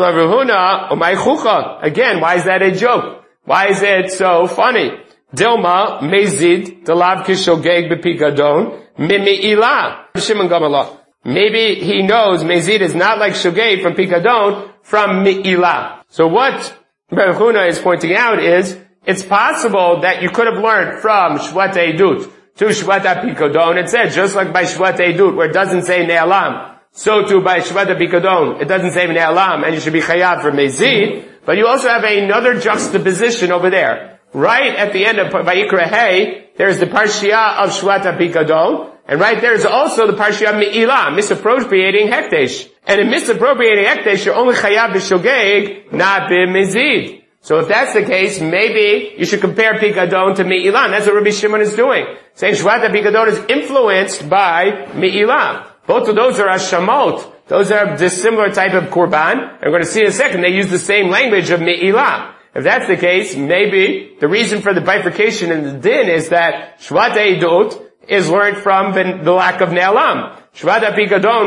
Speaker 1: Again, why is that a joke? Why is it so funny? Dilma, mezid, delav kishogeg b'pikadon, mimi'ilah. Shimon Gamala. Maybe he knows mezid is not like shogeg from pikadon, from mi'ilah. So what Rabbi Huna is pointing out is, it's possible that you could have learned from shvat edut to shvat ha'pikadon. It said, just like by shvat edut, where it doesn't say ne'alam, so too by shvat ha'pikadon, it doesn't say ne'alam, and you should be chayav for mezid. But you also have another juxtaposition over there. Right at the end of Vayikra Hey, there's the parshiah of shvat ha'pikadon, and right there is also the parshiah of mi'ilah, misappropriating hekdesh. And in misappropriating hekdesh, you're only chayav b'shogeg, not b'mezid. So if that's the case, maybe you should compare pikadon to mi'ilah. And that's what Rabbi Shimon is doing. Saying shvat ha'pikadon is influenced by mi'ilah. Both of those are ashamot. Those are the similar type of korban. And we're going to see in a second, they use the same language of mi'ilah. If that's the case, maybe the reason for the bifurcation in the din is that shvat edut is learned from the lack of ne'alam. Shvat ha'pikadon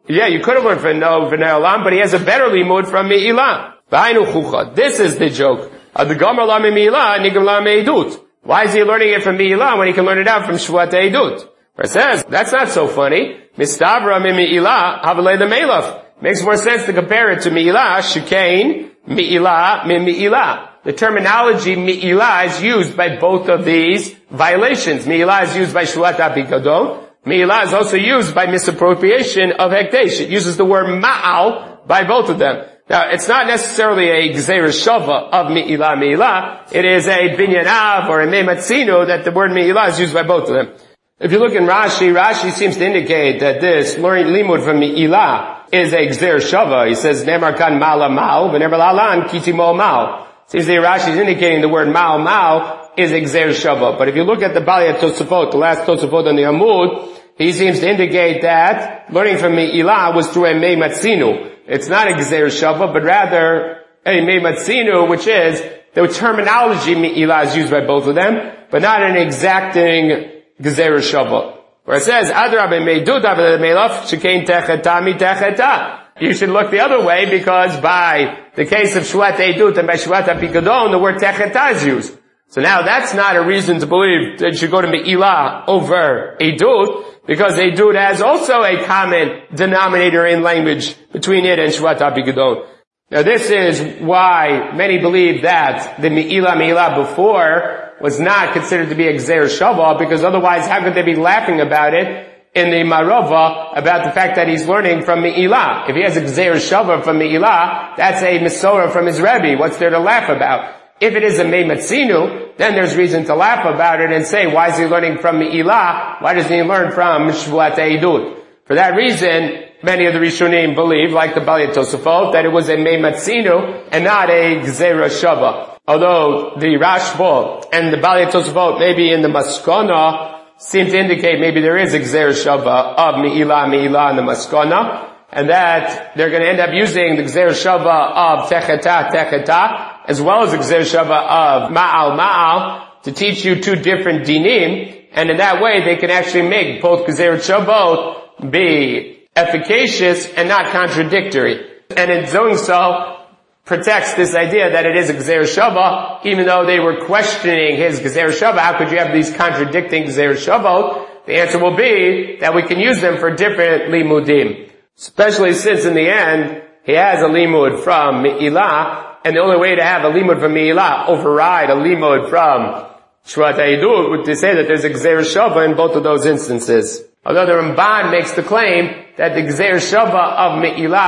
Speaker 1: Yeah, you could have learned from no v'nei olam, but he has a better limud from Me'ilah. V'hainu chucha. This is the joke. The Gomer la Me'ilah, nigam la Me'edut. Why is he learning it from Me'ilah when he can learn it out from Shvuat Edut? Where it says, that's not so funny. Mistavra Me'ilah, havalei the Me'ilaf. Makes more sense to compare it to Me'ilah, shekain, Me'ilah, Me'ilah. The terminology Me'ilah is used by both of these violations. Me'ilah is used by Shvuat HaPikadon. Me'ilah is also used by misappropriation of Hekdesh. It uses the word Ma'al by both of them. Now, it's not necessarily a Gzeira Shava of Me'ilah. It is a Binyanav or a Meimatzino that the word Me'ilah is used by both of them. If you look in Rashi seems to indicate that this learning limud from Me'ilah is a Gzeira Shava. He says, Nemar kan Ma'ala Ma'al, v'never La'alan kitimo Ma'al. Seems that Rashi is indicating the word Ma'al is a Gzeira Shava. But if you look at the Balei Tosafot, the last Tosafot on the Amud, he seems to indicate that learning from Me'ilah was through a Meimatzinu. It's not a Gzeira Shava, but rather a Meimatzinu, which is the terminology Me'ilah is used by both of them, but not an exacting Gzeira Shava. Where it says, Adrabe Me'edut Avle Me'ilaf Shekain Techeta Mi Techeta. You should look the other way because by the case of Shvuat Edut and by Shvuat HaPikadon, the word Techeta is used. So now that's not a reason to believe that you should go to Me'ilah over Edut, because Edut has also a common denominator in language between it and Shvuat HaPikadon. Now this is why many believe that the Me'ilah before was not considered to be a Gzeira Shava, because otherwise how could they be laughing about it in the Marova about the fact that he's learning from Me'ilah? If he has a Gzeira Shava from Me'ilah, that's a Mesorah from his Rebbe. What's there to laugh about? If it is a Meimatzinu, then there's reason to laugh about it and say, why is he learning from Me'ilah? Why doesn't he learn from Shvuat Edut? For that reason, many of the Rishonim believe, like the Balei Tosafot, that it was a Meimatzinu and not a Gzeira Shava. Although the Rashba and the Balei Tosafot, maybe in the Maskana, seem to indicate maybe there is a Gzeira Shava of Me'ilah in the Maskana, and that they're going to end up using the Gzeira Shava of Techeta, as well as the Gzeira Shava of Ma'al, to teach you two different dinim, and in that way they can actually make both Gzeira Shavot be efficacious and not contradictory. And in doing so, protects this idea that it is a Gzeira Shava, even though they were questioning his Gzeira Shava. How could you have these contradicting Gzeira Shavot? The answer will be that we can use them for different limudim. Especially since in the end, he has a limud from Me'ilah, and the only way to have a limud from Me'ilah override a limud from Shvuat Edut would to say that there's a Gzeira Shava in both of those instances. Although the Ramban makes the claim that the Gzeira Shava of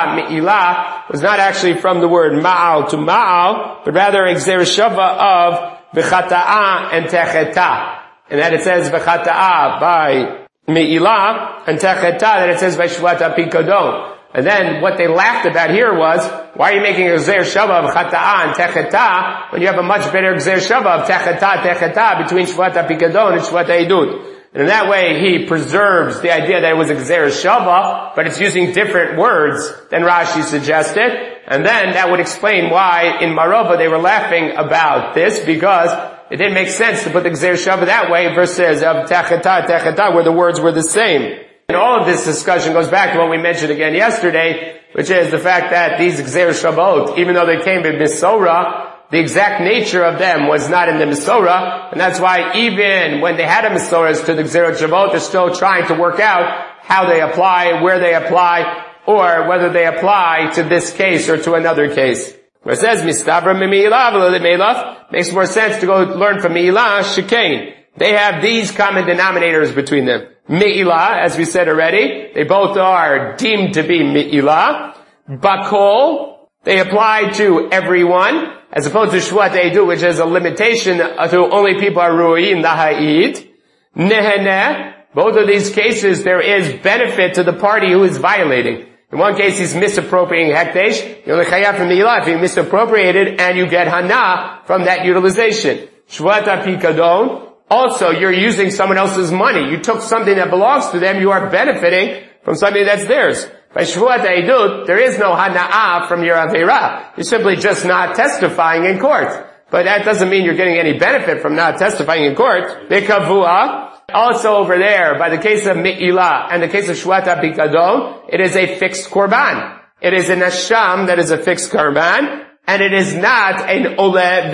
Speaker 1: Me'ilah was not actually from the word Ma'al to Ma'al, but rather a Gzeira Shava of V'chata'a and Techeta. And that it says V'chata'a by Me'ilah and Techeta that it says by Shvuat HaPikadon. And then what they laughed about here was, why are you making a Gzeira Shava of Chata'a and Techeta when you have a much better Gzeira Shava of Techeta between Shvuat HaPikadon and Shvuat Edut? And in that way, he preserves the idea that it was a Gzeira Shava, but it's using different words than Rashi suggested. And then that would explain why in Marova they were laughing about this, because it didn't make sense to put the Gzeira Shava that way versus of Techeta, where the words were the same. And all of this discussion goes back to what we mentioned again yesterday, which is the fact that these Gzeira Shavot, even though they came in Mesorah, the exact nature of them was not in the Mesorah, and that's why even when they had a Mesorah to the Gzeira Shavot, they're still trying to work out how they apply, where they apply, or whether they apply to this case or to another case. Where it says, Mistavra Me'ilah v'lo Me'ilaf, makes more sense to go learn from Me'ilah, Shekain. They have these common denominators between them. Me'ilah, as we said already, they both are deemed to be Me'ilah. Bakol, they apply to everyone, as opposed to Shvuat Edut, which is a limitation to only people are Ru'in Laha'id. Neheneh, both of these cases there is benefit to the party who is violating. In one case he's misappropriating Hekdesh, you're only chayav from Me'ilah if you misappropriated and you get Hana from that utilization. Shvuat HaPikadon, also, you're using someone else's money. You took something that belongs to them. You are benefiting from something that's theirs. By Shvuat Edut, there is no hana'ah from your Aveirah. You're simply just not testifying in court. But that doesn't mean you're getting any benefit from not testifying in court. Bekavua, Also over there, by the case of Me'ilah and the case of Shvat HaPikadon, it is a fixed korban. It is an asham that is a fixed korban, and it is not an ole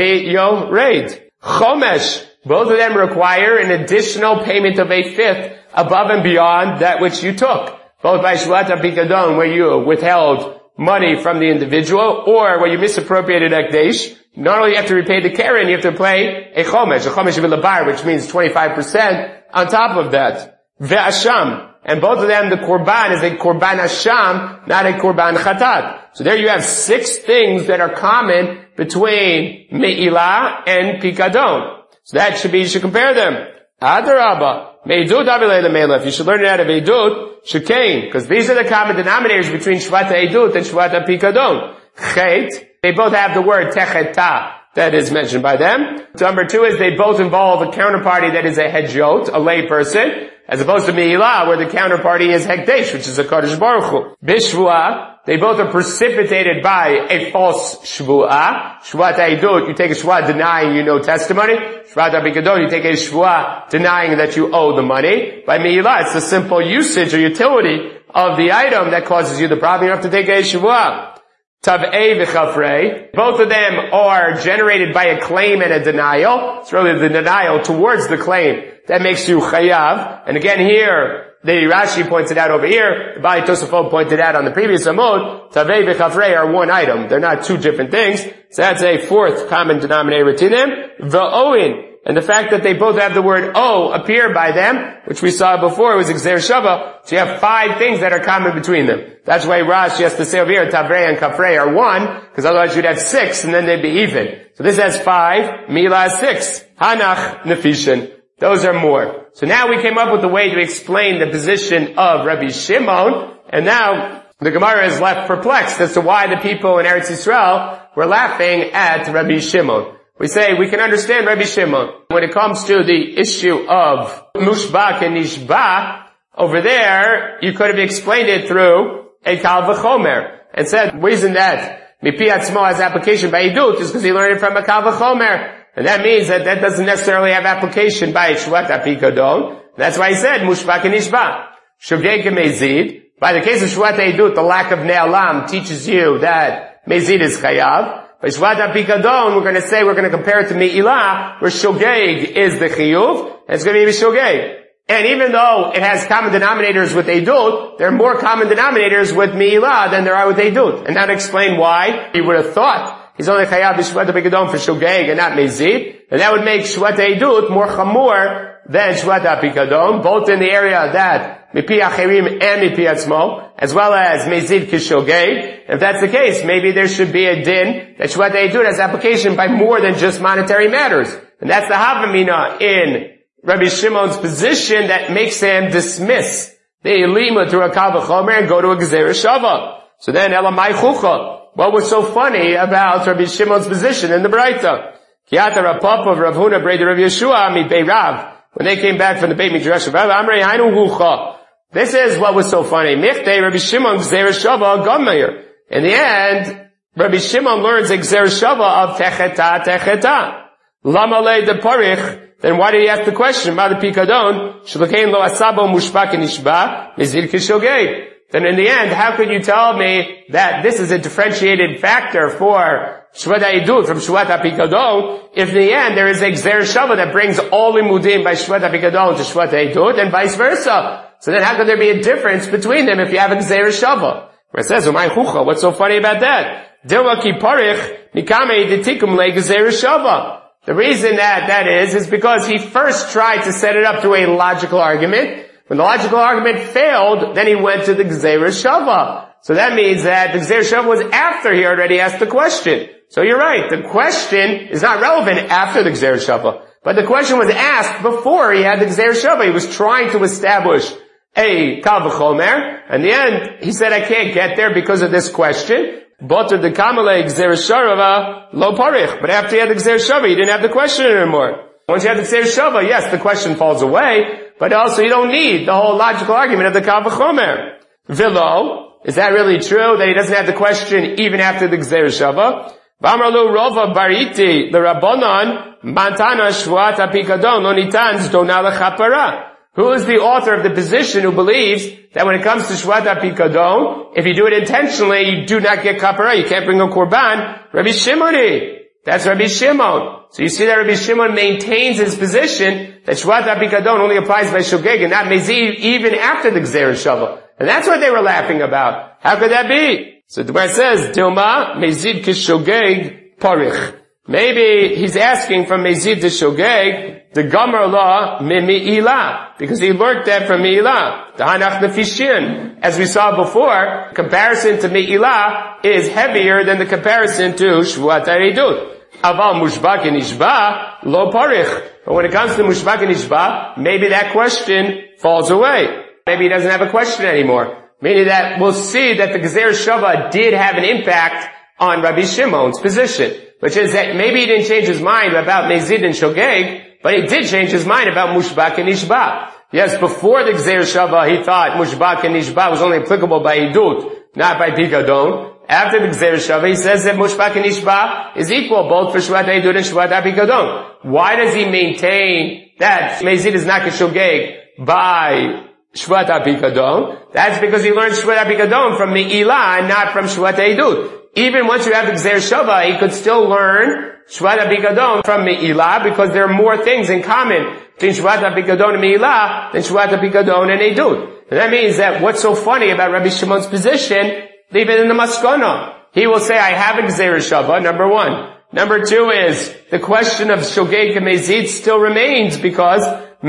Speaker 1: ve'yored. Chomesh, both of them require an additional payment of a fifth above and beyond that which you took. Both by Shvat HaPikadon, where you withheld money from the individual, or where you misappropriated Ekdesh, not only you have to repay the Karen, you have to pay a chomesh v'labar, which means 25% on top of that. Ve'asham. And both of them, the korban is a korban asham, not a korban chatat. So there you have 6 things that are common between Me'ilah and Pikadon. So that should be, you should compare them. Adarabba. Me'idut avilei le'melech. You should learn it out of Eidut, Shekain, because these are the common denominators between Shvat HaEidut and Shvat HaPikadon. Chet, they both have the word techeta that is mentioned by them. Number 2 is they both involve a counterparty that is a hedjot, a lay person, as opposed to Me'ilah, where the counterparty is Hekdesh, which is a Kadosh Baruch Hu. Bishvua, they both are precipitated by a false shvuah. Shvat HaEidut, you take a shvuah denying you know testimony. Shvat HaPikadon, you take a shvuah denying that you owe the money. By Me'ilah, it's the simple usage or utility of the item that causes you the problem. You have to take a shvuah. Tav'ei v'chafrei. Both of them are generated by a claim and a denial. It's really the denial towards the claim that makes you chayav. And again here, the Rashi points it out over here. The Bali Tosafot pointed out on the previous Amud. Tav'ei v'chafrei are one item. They're not 2 different things. So that's a 4th common denominator between them. V'oin. And the fact that they both have the word O appear by them, which we saw before, it was Gzer Shava. So you have 5 things that are common between them. That's why Rashi has to say over here, Tavrei and Kafrei are 1, because otherwise you'd have 6 and then they'd be even. So this has 5, Mila has 6. Hanach, Nefishin. Those are more. So now we came up with a way to explain the position of Rabbi Shimon, and now the Gemara is left perplexed as to why the people in Eretz Yisrael were laughing at Rabbi Shimon. We say we can understand Rabbi Shimon. When it comes to the issue of Mushbak and Nishba, over there, you could have explained it through a Kal V'chomer, and said, the reason that Mipi Atzmo has application by Idut is because he learned it from a Kal V'chomer. And that means that that doesn't necessarily have application by Shvat HaPikadon. That's why he said, Mushbak and Nishba. Shogeg and Mezid. By the case of Shvat HaEidut, the lack of Ne'alam teaches you that Mezid is Chayav. By Shvat HaPikadon, we're going to say, we're going to compare it to Me'ilah, where Shogeg is the Chiyuv, and it's going to be Shogeg. And even though it has common denominators with Eidut, there are more common denominators with Me'ilah than there are with Eidut. And that explains why you would have thought he's only Chayav Shvat HaPikadon for Shogeg and not Mezid. And that would make Shvat HaEidut more Chamor than Shvat HaPikadon, both in the area that Mipi Acherim and Mipi Atzmo, as well as Mezid Kishogeg. If that's the case, maybe there should be a din that Shvat HaEidut has application by more than just monetary matters. And that's the Havamina in Rabbi Shimon's position that makes him dismiss the Elima through a Kal V'chomer and go to a Gzeira Shava. So then, Elamai Chucha. What was so funny about Rabbi Shimon's position in the Braita? Kiata Rapapa of Rav Huna Breda Rav Yeshua Mi Beirav. When they came back from the Beit Midrash of Rav Amrei Hainu Chucha. This is what was so funny. Michte Rabbi Shimon Gzeira Shava Gomeir. In the end, Rabbi Shimon learns a Gzeira Shava of Techeta. Lama Le de Parich. Then why did he ask the question about the Pikadon? Shlokein lo asabo mushbak nishba mizil kishogeg. Then in the end, how could you tell me that this is a differentiated factor for Shvat HaEidut from Shvat HaPikadon if in the end there is a Gzer Shava that brings all limudim by Shvat HaPikadon to Shvat HaEidut and vice versa? So then how could there be a difference between them if you have a Gzer Shava? Where it says, Umay Chucha, what's so funny about that? Dilma ki parich mikame detikum le Gzer Shava. The reason that is because he first tried to set it up through a logical argument. When the logical argument failed, then he went to the Gzeira Shava. So that means that the Gzeira Shava was after he already asked the question. So you're right, the question is not relevant after the Gzeira Shava. But the question was asked before he had the Gzeira Shava. He was trying to establish a Kal V'chomer. In the end, he said, I can't get there because of this question. But the Kamale Gzeira Shava lo parich. But after he had the Gzeira Shava, he didn't have the question anymore. Once you have the Gzeira Shava, yes, the question falls away, but also you don't need the whole logical argument of the Kal V'chomer. Vilo, is that really true that he doesn't have the question even after the Gzeira Shava? V'amralu Rova Bariti l'Rabbanan Mantana Shvuat HaPikadon Lo Nitan Zdona L'Chapara. Who is the author of the position who believes that when it comes to Shvuat HaPikadon, if you do it intentionally, you do not get kapara, you can't bring a korban? Rabbi Shimoni. That's Rabbi Shimon. So you see that Rabbi Shimon maintains his position that Shvuat HaPikadon only applies by Shogeg and not Mezid even after the Gzeir Shava. And that's what they were laughing about. How could that be? So the Gemara says, Dilma Mezid Kishogeg Parich. Maybe he's asking from Mezid to Shogeg, the Gomer law, Mi'ilah, because he learned that from Mi'ilah. The Hanach Nefishin. As we saw before, comparison to Mi'ilah is heavier than the comparison to Shvuat HaEidut. Aval Mushbak and Ishba, lo Parich. But when it comes to Mushbak and Ishba, maybe that question falls away. Maybe he doesn't have a question anymore. Meaning that we'll see that the Gezer Shava did have an impact on Rabbi Shimon's position, which is that maybe he didn't change his mind about Mezid and Shogeg, but he did change his mind about Mushbak and Ishba. Yes, before the Gezer Shava, he thought Mushbak and Ishba was only applicable by Idut, not by Pikadon. After the Gezer Shava, he says that Mushbak and Ishba is equal both for Shvuat HaEidut and Shvuat HaPikadon. Why does he maintain that Mezid is not Shogeg by Shvuat HaPikadon? That's because he learned Shvuat HaPikadon from Mi'ilah and not from Shvuat HaEidut. Even once you have the Gzeir Shava, he could still learn Shvuat HaPikadon from Mi'ilah because there are more things in common between Shvuat HaPikadon and Mi'ilah than Shvuat HaPikadon and Eidut. And that means that what's so funny about Rabbi Shimon's position, leave it in the Maskana. He will say, I have a Gzeir Shava, number one. Number two is, the question of Shogeg and Mezid still remains because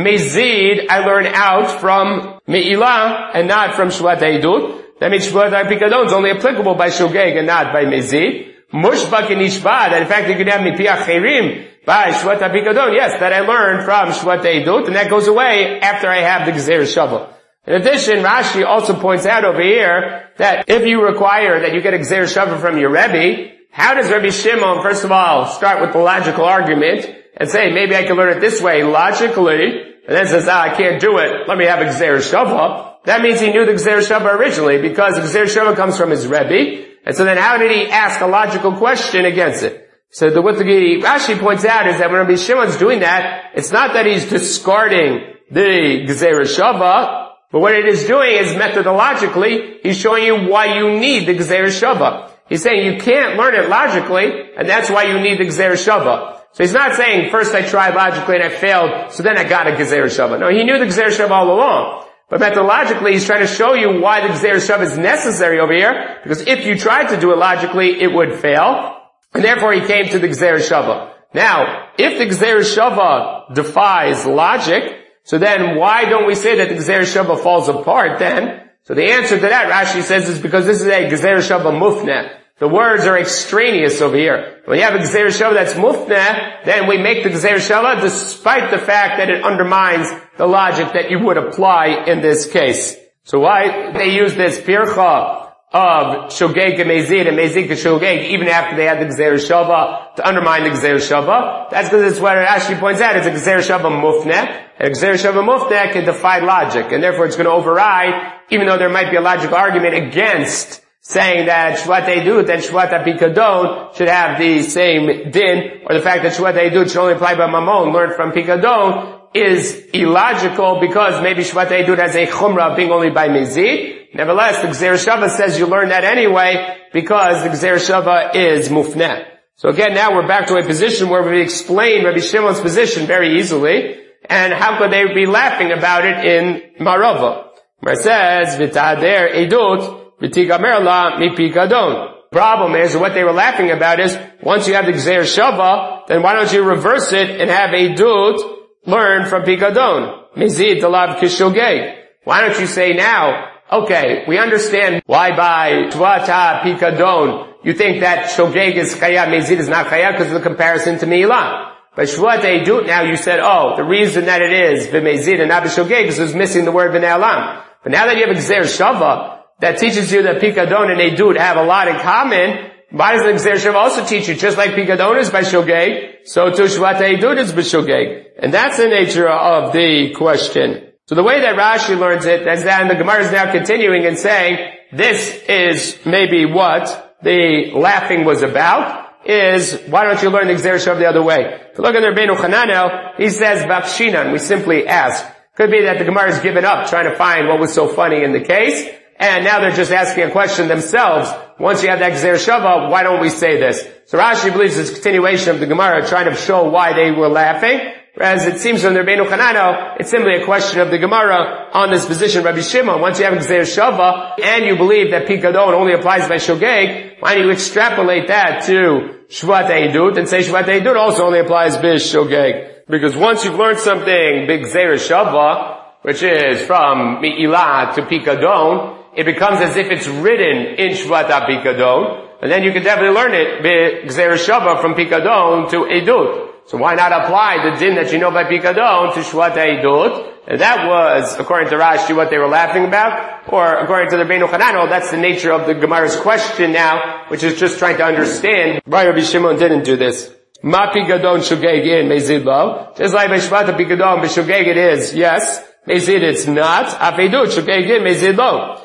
Speaker 1: Mezid I learn out from Mi'ilah and not from Shvuat HaEidut. That means Shvuat HaPikadon is only applicable by Shogeg and not by Mezid. Mushbak and Ishba, that in fact you could have Mipiach Cherim by Shvuat HaPikadon, yes, that I learned from Shvuat HaEidut, and that goes away after I have the Gezer Shava. In addition, Rashi also points out over here that if you require that you get a Gezer Shava from your Rebbe, how does Rabbi Shimon, first of all, start with the logical argument and say, maybe I can learn it this way logically, and then says, I can't do it, let me have a Gezer Shava. That means he knew the Gzeir Shava originally, because the Gzeir Shava comes from his Rebbe, and so then how did he ask a logical question against it? So what the Rashi points out is that when Rabbi Shimon's doing that, it's not that he's discarding the Gzeir Shava, but what it is doing is methodologically, he's showing you why you need the Gzeir Shava. He's saying you can't learn it logically, and that's why you need the Gzeir Shava. So he's not saying, first I tried logically and I failed, so then I got a Gzeir Shava. No, he knew the Gzeir Shava all along. But methodologically, he's trying to show you why the Gzeir Shava is necessary over here, because if you tried to do it logically, it would fail, and therefore he came to the Gzeir Shava. Now, if the Gzeir Shava defies logic, so then why don't we say that the Gzeir Shava falls apart then? So the answer to that, Rashi says, is because this is a Gzeir Shava mufneh. The words are extraneous over here. When you have a Gzeir Shava that's mufneh, then we make the Gzeir Shava despite the fact that it undermines the logic that you would apply in this case. So why they use this pircha of Shogeg and Mezid and Mezid and Shogeg even after they had the Gzeir Shava to undermine the Gzeir Shava? That's because it's what Rashi points out. It's a Gzeir Shava mufneh. And a Gzeir Shava mufneh can defy logic, and therefore it's going to override, even though there might be a logical argument against saying that Shvuat HaEidut and Shvuat HaPikadon should have the same din, or the fact that Shvuat HaEidut should only apply by Mamon, learned from Pikadon, is illogical because maybe Shvuat HaEidut has a chumrah being only by Mezid. Nevertheless, the Gzeir Shava says you learn that anyway because the Gzeir Shava is mufneh. So again, now we're back to a position where we explain Rabbi Shimon's position very easily, and how could they be laughing about it in Marava? Where it says, V'tader Eidut, Problem is, what they were laughing about is, once you have the Gzeir Shava, then why don't you reverse it and have Eidut learn from Pikadon? Mezid Dalav Kishogeg. Why don't you say now, okay, we understand why by Shvuat HaPikadon you think that Shogeg is Chaya, Mezid is not Chaya because of the comparison to Mi'ilah. By Shvuat HaEidut now you said, the reason that it is V'mezid and not B'Shogeg is missing the word V'ne'alam. But now that you have a Gzeir Shava, that teaches you that Pikadon and Eidut have a lot in common, why does the Gzeir Shava also teach you, just like Pikadon is by Shogeg, so too Shvuat HaEidut is by Shogeg? And that's the nature of the question. So the way that Rashi learns it, is that, and the Gemara is now continuing and saying, this is maybe what the laughing was about, is, why don't you learn the Gzeir Shava the other way? If you look at the Rabbeinu Hananel, he says, Bapshinan, we simply ask. Could be that the Gemara has given up trying to find what was so funny in the case, and now they're just asking a question themselves. Once you have that Gzeir Shava, why don't we say this? So Rashi believes it's a continuation of the Gemara trying to show why they were laughing, whereas it seems from the Rabbeinu Hananel, it's simply a question of the Gemara on this position, Rabbi Shimon. Once you have Gzeir Shava, and you believe that Pikadon only applies by Shogeg, why don't you extrapolate that to Shvat Eidut, and say Shvat Eidut also only applies by Shogeg? Because once you've learned something, big Gzeir Shava, which is from Mi'ilah to Pikadon, it becomes as if it's written in Shvat HaPikadon, and then you can definitely learn it by Gzeir Shava from Pikadon to Eidut. So why not apply the din that you know by Pikadon to Shvat Eidut? And that was, according to Rashi, what they were laughing about, or according to the Rabbeinu Hananel, that's the nature of the Gemara's question now, which is just trying to understand why Rabbi Shimon didn't do this. Ma Pikadon Shogeg in Mezid lo. Just like by Shvat HaPikadon, by Shogeg it is, yes. Mezid it's not. Afedut Shogeg in Mezid lo.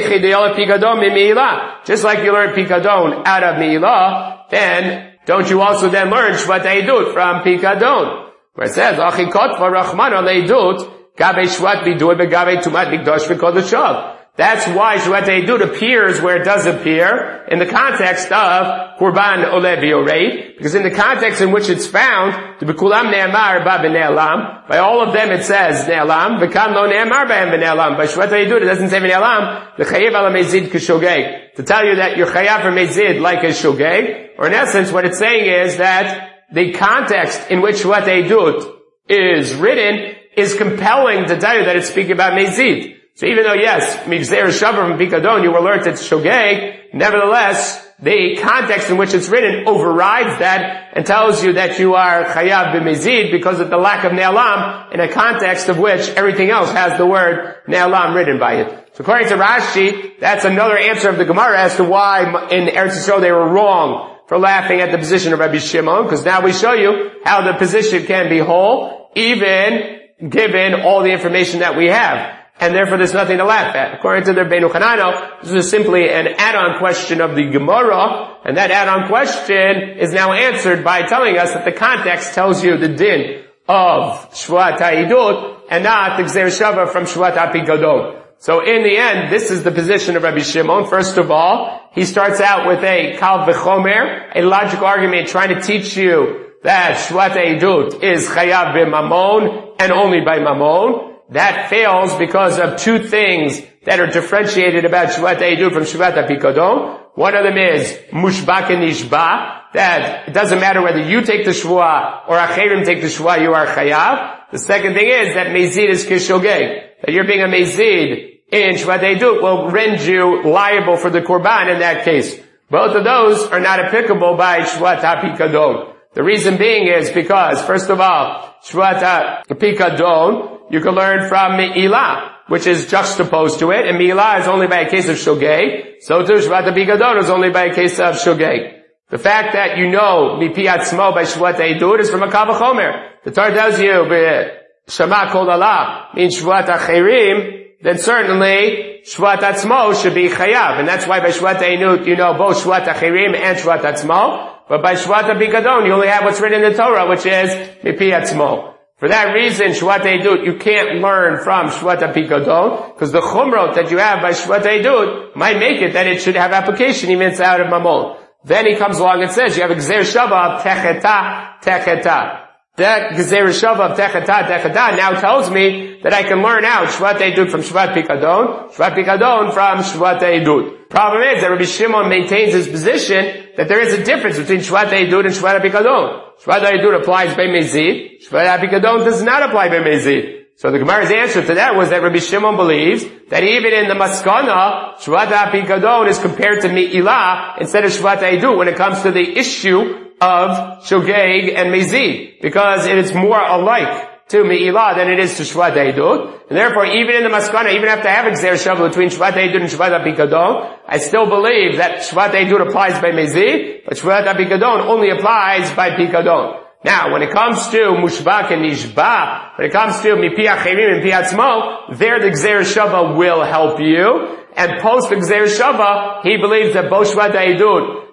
Speaker 1: Just like you learn Pikadon out of Mi'ilah, then don't you also then learn Shvat Eidut from Pikadon? Where it says, Achi Kotva Rachmana Leidut, Gabe Shvat Bidui Begabe Tumat Mikdash V'Kodashav. That's why Shvat Eidut appears where it does appear in the context of Kurban Oleh V'Yorei, because in the context in which it's found, to B'kulam Ne'amar Ba B'Ne'alam, by all of them it says Ne'alam, V'kam Lo Ne'amar B'Hem B'Ne'alam. By Shvat Eidut it doesn't say B'Ne'alam, L'chayev Ala Mezid K'Shogeg. To tell you that you're chayav for Mezid like a Shogeg, or in essence what it's saying is that the context in which Shvat Eidut is written is compelling to tell you that it's speaking about Mezid. So even though, yes, Migzer Shava from Pikadon, you will learn it's Shogeg, nevertheless, the context in which it's written overrides that and tells you that you are Chayav b'Mezid because of the lack of Ne'alam in a context of which everything else has the word Ne'alam written by it. So according to Rashi, that's another answer of the Gemara as to why in Eretz Yisrael they were wrong for laughing at the position of Rabbi Shimon, because now we show you how the position can be whole, even given all the information that we have. And therefore there's nothing to laugh at. According to the Rabbeinu Hananel, this is simply an add-on question of the Gemara, and that add-on question is now answered by telling us that the context tells you the din of Shvat HaEidut, and not the Gzeir Shava from Shvat HaPikadon. So in the end, this is the position of Rabbi Shimon. First of all, he starts out with a Kal V'chomer, a logical argument trying to teach you that Shvat HaEidut is Chayav b'Mamon, and only by Mamon. That fails because of two things that are differentiated about Shvat Eidut from Shvat HaPikadon. One of them is Mushba Nishba, that it doesn't matter whether you take the Shua or Acherim take the Shua, you are Chayav. The second thing is that Mezid is Kishogeg, that you're being a Mezid in Shvat Eidut will render you liable for the Korban in that case. Both of those are not applicable by Shvat HaPikadon. The reason being is because, first of all, Shvat HaPikadon, you can learn from Mi'ilah, which is juxtaposed to it, and Mi'ilah is only by a case of Shogeg, so too Shvat HaPikadon is only by a case of Shogeg. The fact that you know Mipi Atzmo by Shvat Eidut is from a Kal V'chomer. The Torah tells you, Shema Kol Allah means Shvat HaCherim, then certainly Shvat Atzmo should be Chayav, and that's why by Shvat Eidut you know both Shvat HaCherim and Shvat Atzmo, but by Shvat HaPikadon you only have what's written in the Torah, which is Mipi Atzmo. For that reason, Shvat Eidut, you can't learn from Shvat HaPikadon, because the chumrot that you have by Shvat Eidut might make it that it should have application even if it's out of Mamon. Then he comes along and says, you have a Gzeir Shava of Techeta, Techeta. That Gzeir Shava of Techeta, Techeta now tells me that I can learn out Shvat Eidut from Shvat Pikadon from Shvat Eidut. Problem is that Rabbi Shimon maintains his position that there is a difference between Shvat Eidut and Shvat HaPikadon. Shvat Eidut applies by Mezid, Shvat HaPikadon does not apply by Mezid. So the Gemara's answer to that was that Rabbi Shimon believes that even in the Maskana, Shvat HaPikadon is compared to Mi'ilah instead of Shvat Eidut when it comes to the issue of Shogeg and Mezid, because it is more alike to Mi'ilah than it is to Shvat Eidut. And therefore, even in the Maskana, even after having Gzeir Shava between Shvat Eidut and Shvat HaPikadon, I still believe that Shvat Eidut applies by Mezid, but Shvat HaPikadon only applies by Pikadon. Now, when it comes to Mushbak and Nishba, when it comes to Mipi Acherim and Pi Atzmo, there the Gzeir Shava will help you. And post the Gzeir Shava, he believes that both Shvat Eidut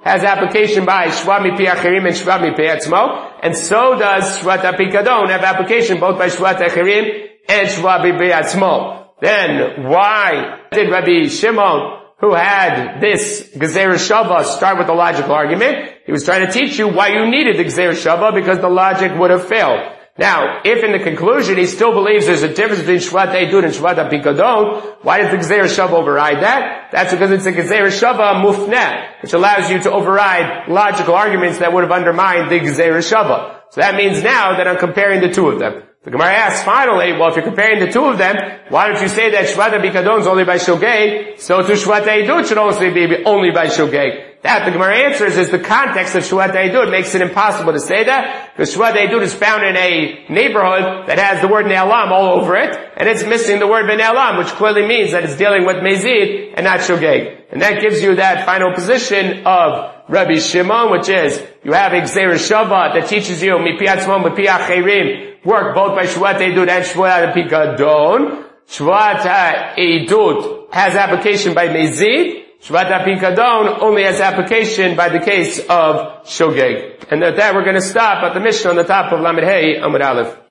Speaker 1: has application by Shvat Mipi Acherim and Shvat Mipi Atzmo, and so does Shvat HaPikadon have application both by Shvat Acherim and Shvat Mipi Atzmo. Then, why did Rabbi Shimon, who had this Gezerah Shava, start with the logical argument? He was trying to teach you why you needed the Gezerah Shava, because the logic would have failed. Now, if in the conclusion he still believes there's a difference between Shvat Eidut and Shvat HaPikadon, why does the Gezerah Shava override that? That's because it's a Gezerah Shava mufneh, which allows you to override logical arguments that would have undermined the Gezerah Shava. So that means now that I'm comparing the two of them. The Gemara asks finally, well, if you're comparing the two of them, why don't you say that Shvat HaPikadon is only by Shogeg, so to Shvat Eidut should also be only by Shogeg? That, the Gemara answers, is the context of Shvat Eidut makes it impossible to say that, because Shvat Eidut is found in a neighborhood that has the word Ne'alam all over it, and it's missing the word Ne'alam, which clearly means that it's dealing with Mezid and not Shogeg. And that gives you that final position of Rabbi Shimon, which is, you have a Gezerah Shava that teaches you, Mipi Atzmo, Mipi Acherim, work both by Shvat Eidut and Shvat HaPikadon. Shvat Eidut has application by Mezid. Shvat HaPikadon only has application by the case of Shogeg. And at that we're going to stop at the Mishnah on the top of Lamed Hey Amud Aleph.